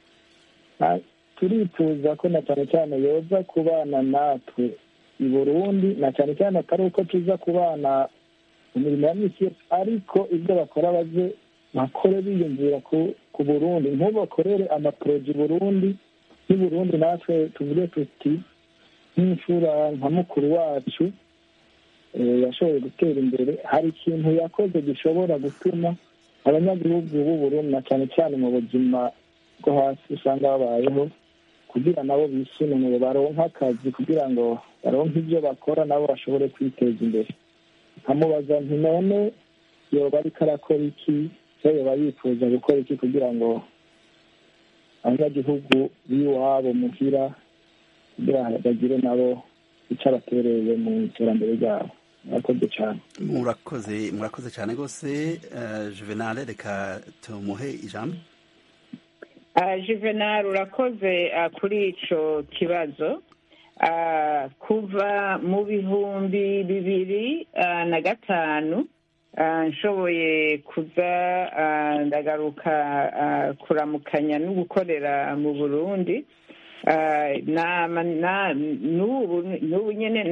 turifuza ko na cyane cyane yoza kubana natwe i Burundi, na cyane cyane atari uko tuza kubana mu mirimo ya misi yose, ariko ibyo bakora baze bakore biyumvira ku Burundi, nk'ubakorere amaporoji Burundi n'i Burundi, natwe tuvuge tuti nk'imfura nka mukuru wacu yashoboye gutera imbere, hari ikintu yakoze gishobora gutuma abanyagihugu b'u Burundi na cyane cyane mu buzima bwo hasi usanga babayeho, kugira nabo bisununure baronke akazi, kugira ngo baronke ibyo bakora nabo bashobore kwiteza imbere. Nkamubaza nti none yoba ariko arakora iki, yoba yifuza gukora iki kugira ngo abanyagihugu b'iwabo muhira kugira bagire nabo icyo abatereye mu iterambere ryabo. Murakoze cyane. Murakoze cyane rwose. Juvenal, reka tumuhe ijambo. Juvenal, urakoze kuri icyo kibazo. Kuva mu 2005 nshoboye kuza ndagaruka kuramukanya no gukorera mu Burundi. N'ubu nyine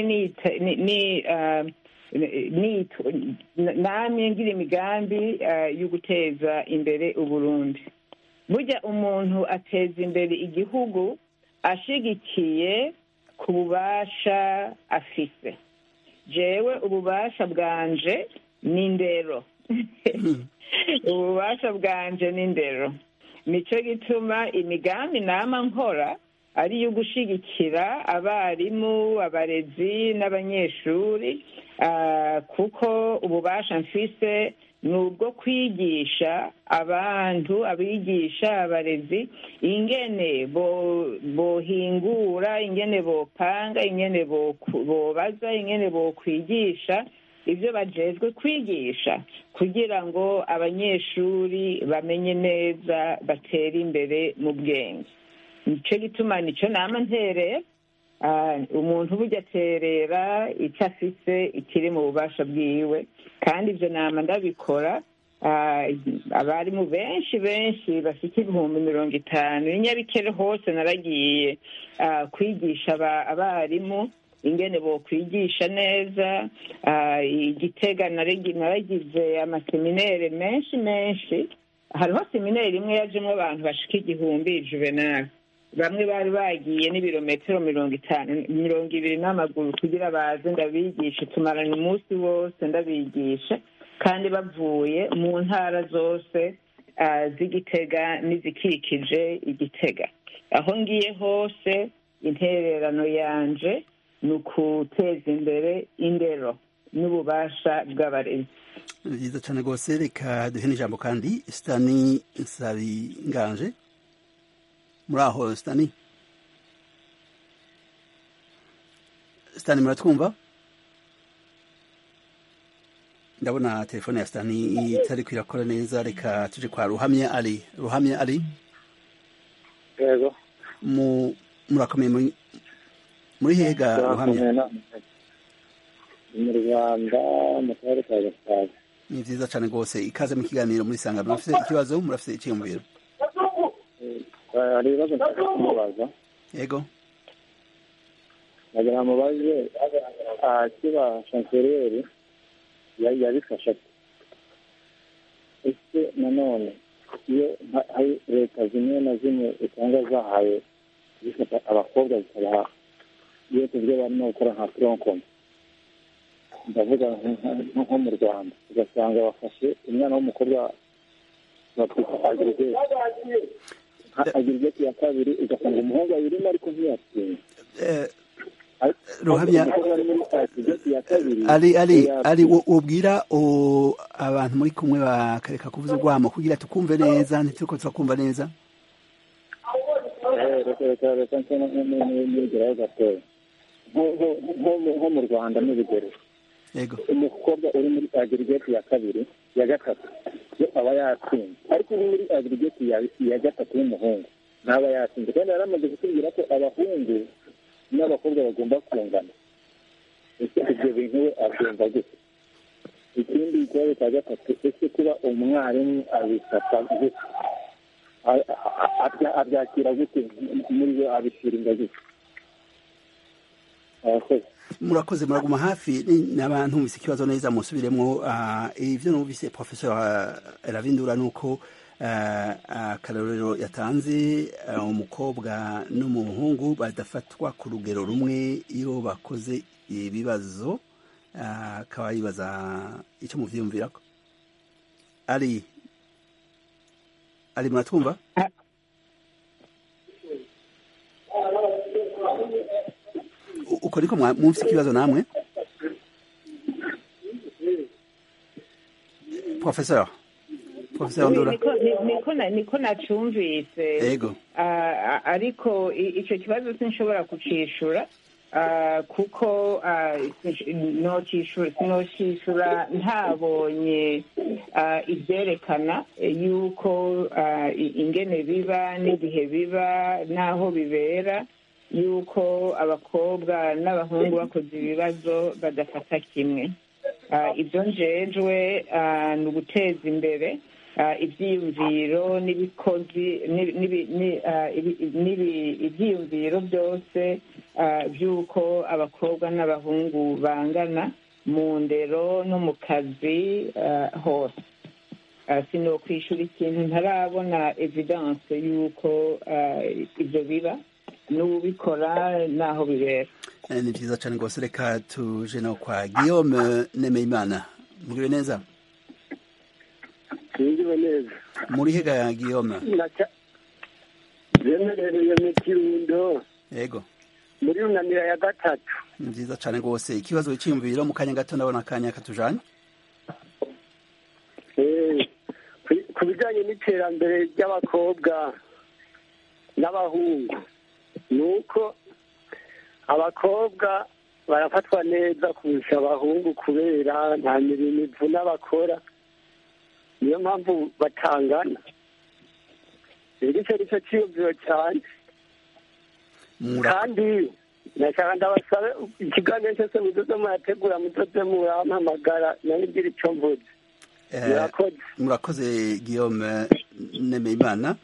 namye ngira imigambi yo guteza imbere Uburundi. Burya umuntu ateza imbere igihugu ashigikiye ku bubasha afise. Jewe ububasha bwanje ni indero. Ububasha bwanje ni indero. Nico gituma imigambi nama nkora ari yo gushigikira abarimu, abarezi n'abanyeshuri, kuko ububasha mfise nubwo kwigisha abantu, abigisha, abarezi ingene bohingura, ingene bopanga, ingene bobaza, ingene bokwigisha ibyo bajejwe kwigisha, kugira ngo abanyeshuri bamenye neza, batere imbere mu bwenge. Nico gituma nico nama nterera. Umuntu burya aterera icyo afise ikiri mu bubasha bwiwe, kandi ibyo nama ndabikora. Abarimu benshi bafite 50,000 inyabikere hose naragiye kwigisha abarimu ingene bokwigisha neza. Igitega naragize amaseminere menshi. Hariho seminere imwe yajemo abantu bashika 1,000 Juvenal. Bamwe bari bagiye n'ibirometero 20 n'amaguru kugira baze ndabigisha. Tumarana umunsi wose ndabigisha, kandi bavuye mu ntara zose z'Igitega n'izikikije Igitega. Aho ngiye hose intererano yanje ni ukuteza imbere indero. n'ububasha bw'abarezi. ni byiza cyane rwose. reka duhe n'ijambo kandi Stani Nsabinganje. muri aho Stani? Stani muratwumva? ndabona telefone ya Stani itari kwirakora neza. reka tuje kwa Ruhamya Ali. Ruhamya Ali, yego murakomeye muri hega Ruhamya? mu Rwanda mu karere ka Gasabo. ni byiza cyane rwose. ikaze mu kiganiro muri Sanga. murafite ikibazo, murafite icyiyumviro? hari ibibazo nshaka kumubaza. Yego. nagira mubaze kiba chancelleri yabifasha ese nanone iyo hari leta zimwe na zimwe usanga zahaye zifata abakobwa zikabaha iyo tubyo barimo gukora nka tronkom, ndavuga nko mu Rwanda ugasanga bafashe umwana w'umukobwa batwita agirigeti ya kabiri, ugasanga umuhungu ayirimo ariko ntiyatsinze. Ruhamya ari ubwira abantu muri kumwe bakareka kuvuza urwamo kugira tukumve neza, ntituko turakumva neza. reka nigeraho gatoya nko mu Rwanda n'urugero, umukobwa uri muri agirigeti ya kabiri ya gatatu yo aba yatsinze, ariko uri muri agirigeti ya gatatu y'umuhungu ntaba yatsinze. kandi yaramaze kutubwira ko abahungu n'abakobwa bagomba kungana. ese ibyo bintu we abyumva gute? ikindi ikibazo cya gatatu, ese kuba umwarimu abifata gute, abyakira gute, muri we abishiringa gute? murakoze, muraguma hafi n'abantu bise ikibazo neza musubiremo. Ivyo numvise Professor Ravindura nuko akarorero yatanze umukobwa n'umuhungu badafatwa ku rugero rumwe iyo bakoze ibibazo. akaba yibaza icyo muvyumvirako. ari muratwumva? uko niko mwumvise ikibazo namwe Professor Ndura? niko nacumvise. Yego. ariko icyo kibazo sinshobora kucishura kuko sinocishura ntabonye ibyerekana yuko ingene biba n'igihe biba n'aho bibera, yuko abakobwa n'abahungu bakoze ibibazo badafata kimwe. ibyo njejwe ni uguteza imbere ibyiyumviro n'ibikozi ibyiyumviro byose by'uko abakobwa n'abahungu bangana mu ndero no mu kazi hose. sinokwishura ikintu ntarabona evidence y'uko ibyo biba n'ubikora n'aho bibera. ni byiza cyane rwose. reka tuje no kwa Guillaume Nemeyimana. muriwe neza? sindiwe neza. muri hega ya Guillaume? zemerereye mu Kirundo. Yego. muri runamira ya gatatu. ni byiza cyane rwose. ikibazo cy'imviro mu kanya gato ndabona akanya katujanye. ku bijyanye n'iterambere ry'abakobwa n'abahungu, ni uko abakobwa barafatwa neza kurusha abahungu kubera nta mirimo ivuna bakora, niyo mpamvu batangana. rero icyo ari cyo cyiyumviro cyane. kandi nashaka ndabasabe ikiganiro cyose mudoze murategura mudoze murampamagara nawe ngira icyo mvuze. murakoze Guillaume Nemeyimana.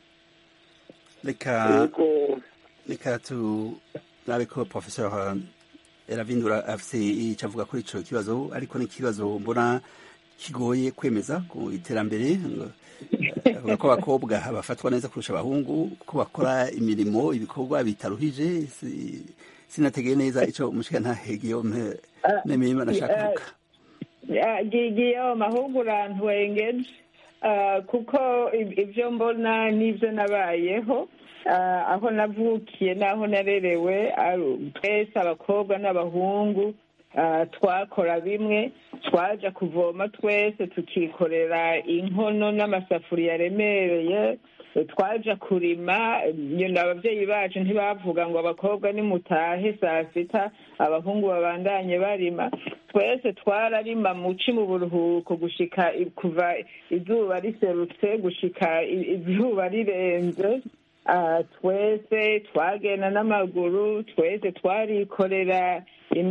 reka turabe ko Professor Ravindura afite icyo avuga kuri icyo kibazo, ariko ni ikibazo mbona kigoye kwemeza ku iterambere. avuga ko abakobwa bafatwa neza kurusha abahungu, ko bakora imirimo ibikorwa bitaruhije. sinategeye neza icyo umushikirantahe Guillaume Nemeyimana ashaka kuvuga. Guillaume ahubwo urantwengeje kuko ibyo mbona n'ibyo nabayeho, aho navukiye n'aho narerewe, twese abakobwa n'abahungu twakora bimwe, twaja kuvoma twese tukikorera inkono n'amasafuriya aremereye, twaja kurima. Ababyeyi bacu ntibavuga ngo abakobwa nimutahe saa sita abahungu babandanye barima. Twese twararima muci mu buruhuko gushika kuva izuba riserutse gushika izuba rirenze. Twese twagenda n'amaguru, twese twarikorera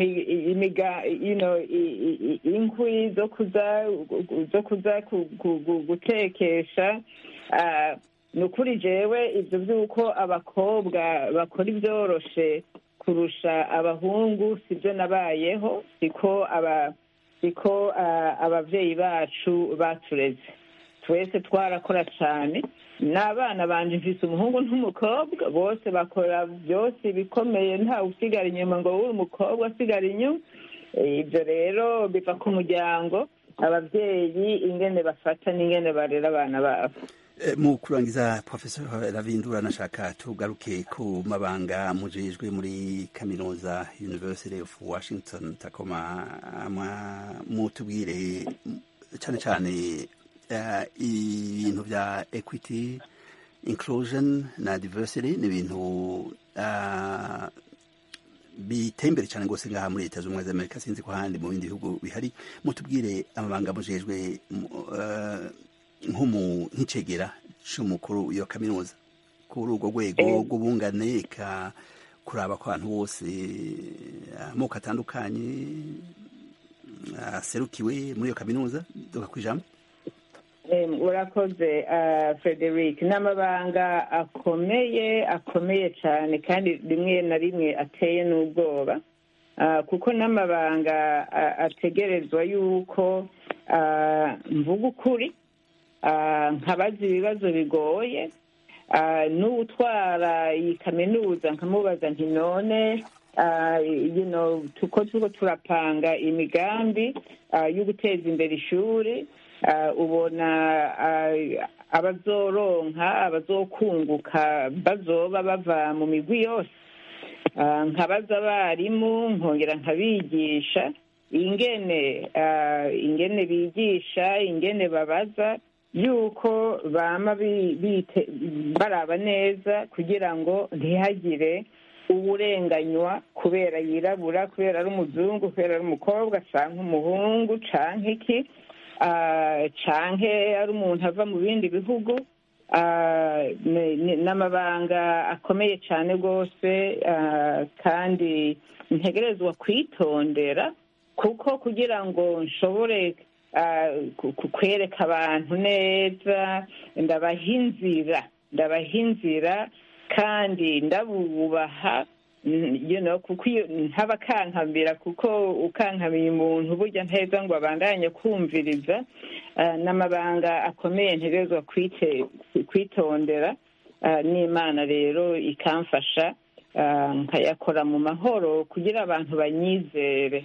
inkwi zo kuza gutekesha. Ni ukuri jewe ibyo by'uko abakobwa bakora ibyoroshe kurusha abahungu sibyo nabayeho, siko ababyeyi bacu batureze. Twese twarakora cyane, n'abana banje mfise umuhungu n'umukobwa, bose bakora byose bikomeye, ntawe usigara inyuma ngo wowe umukobwa asigara inyuma. Ibyo rero biva ku muryango, ababyeyi ingene bafata n'ingene barera abana babo. Mu kurangiza, Professor Ravindura, nashaka tugaruke ku mabanga mujejwe muri kaminuza University of Washington Tacoma. Mutubwire cyane cyane ibintu bya equity, inclusion na diversity ni ibintu bitembere cyane rwose ngaha muri Leta Zunze Ubumwe za Amerika, sinzi ko ahandi mu bindi bihugu bihari. Mutubwire amabanga mujejwe nk'icegera c'umukuru iyo kaminuza kuri urwo rwego rw'ubungane, kuraba ko abantu bose amoko atandukanye aserukiwe muri iyo kaminuza. Duka kwijambo. Urakoze Frederic. N'amabanga akomeye cyane kandi rimwe na rimwe ateye n'ubwoba, kuko n'amabanga ategerezwa yuko mvuga ukuri, nkabaza ibibazo bigoye, n'utwara iyi kaminuza nkamubaza nti none tuko turapanga imigambi yo guteza imbere ishuri, ubona abazokunguka bazoba bava mu migwi yose. Nkabaza abarimu, nkongera nkabigisha ingene bigisha, ingene babaza, yuko bama baraba neza kugira ngo ntihagire uburenganywa kubera yirabura, kubera ari umuzungu, kubera ari umukobwa canke umuhungu canke iki, canke ari umuntu ava mu bindi bihugu. N'amabanga akomeye cyane rwose, kandi ntegerezwa kwitondera, kuko kugira ngo nshobore kwereka abantu neza, ndabaha inzira kandi ndabubaha, kuko iyo ntabakankambira, kuko ukankamiye umuntu burya nteza ngo abandanye kumviriza. N'amabanga akomeye ntegerezwa kwitondera, n'Imana rero ikamfasha nkayakora mu mahoro kugira abantu banyizere.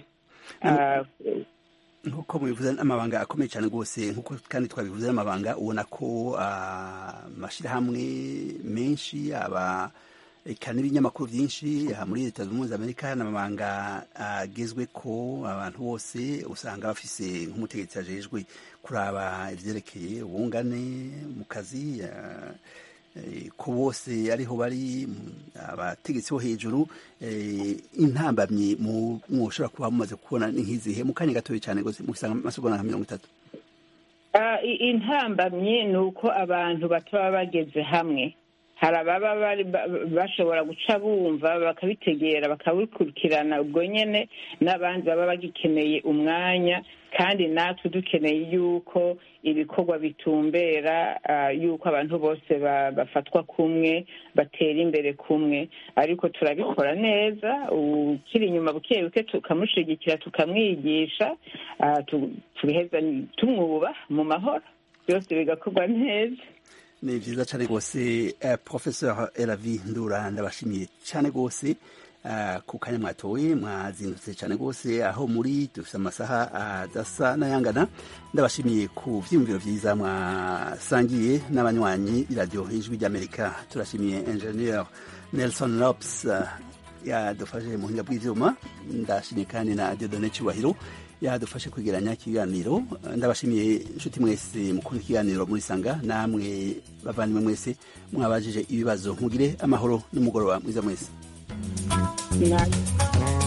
Nk'uko mubivuze, amabanga akomeye cyane rwose, nk'uko kandi twabivuze, n'amabanga ubona ko amashyirahamwe menshi eka n'ibinyamakuru byinshi muri Leta Zunze Ubumwe za Amerika, n'amabanga agezwe ko abantu bose usanga bafise nk'umutegetsi ajejwe kuraba ivyerekeye ubungane mu kazi, ko bose ariho bari abategetsi bo hejuru. Intambamyi mwoshobora kuba mumaze kubona nk'izihe mu kanya gatoya cyane rwose, musanga amasegonda nka 30? Intambamyi ni uko abantu bataba bageze hamwe. Hari ababa bashobora guca bumva bakabitegera bakabikurikirana ubwo nyene, n'abandi baba bagikeneye umwanya, kandi natwe dukeneye yuko ibikorwa bitumbera, yuko abantu bose bafatwa kumwe, batera imbere kumwe. Ariko turabikora neza, ukiri inyuma buke buke tukamushigikira, tukamwigisha, tubiheza tumwubaha mu mahoro, byose bigakorwa neza. Ni vyiza cyane rwose. Professor Ravindura, ndabashimiye cyane rwose ku kanya mwatoye, mwazindutse cyane rwose aho muri, dufite amasaha adasa n'ayangana. Ndabashimiye ku vyiyumviro vyiza mwasangiye n'abanywanyi b'iradiyo Ijwi ry'Amerika. Turashimiye Engineer Nelson Lopes yadufashe mu buhinga bw'ivyuma, ndashimye kandi na Dieudonné Cyubahiro yadufashe kwegeranya ikiganiro. Ndabashimiye inshuti mwese mukunda ikiganiro muri Sanga, namwe bavandimwe mwese mwabajije ibibazo. Mugire amahoro n'umugoroba mwiza mwese.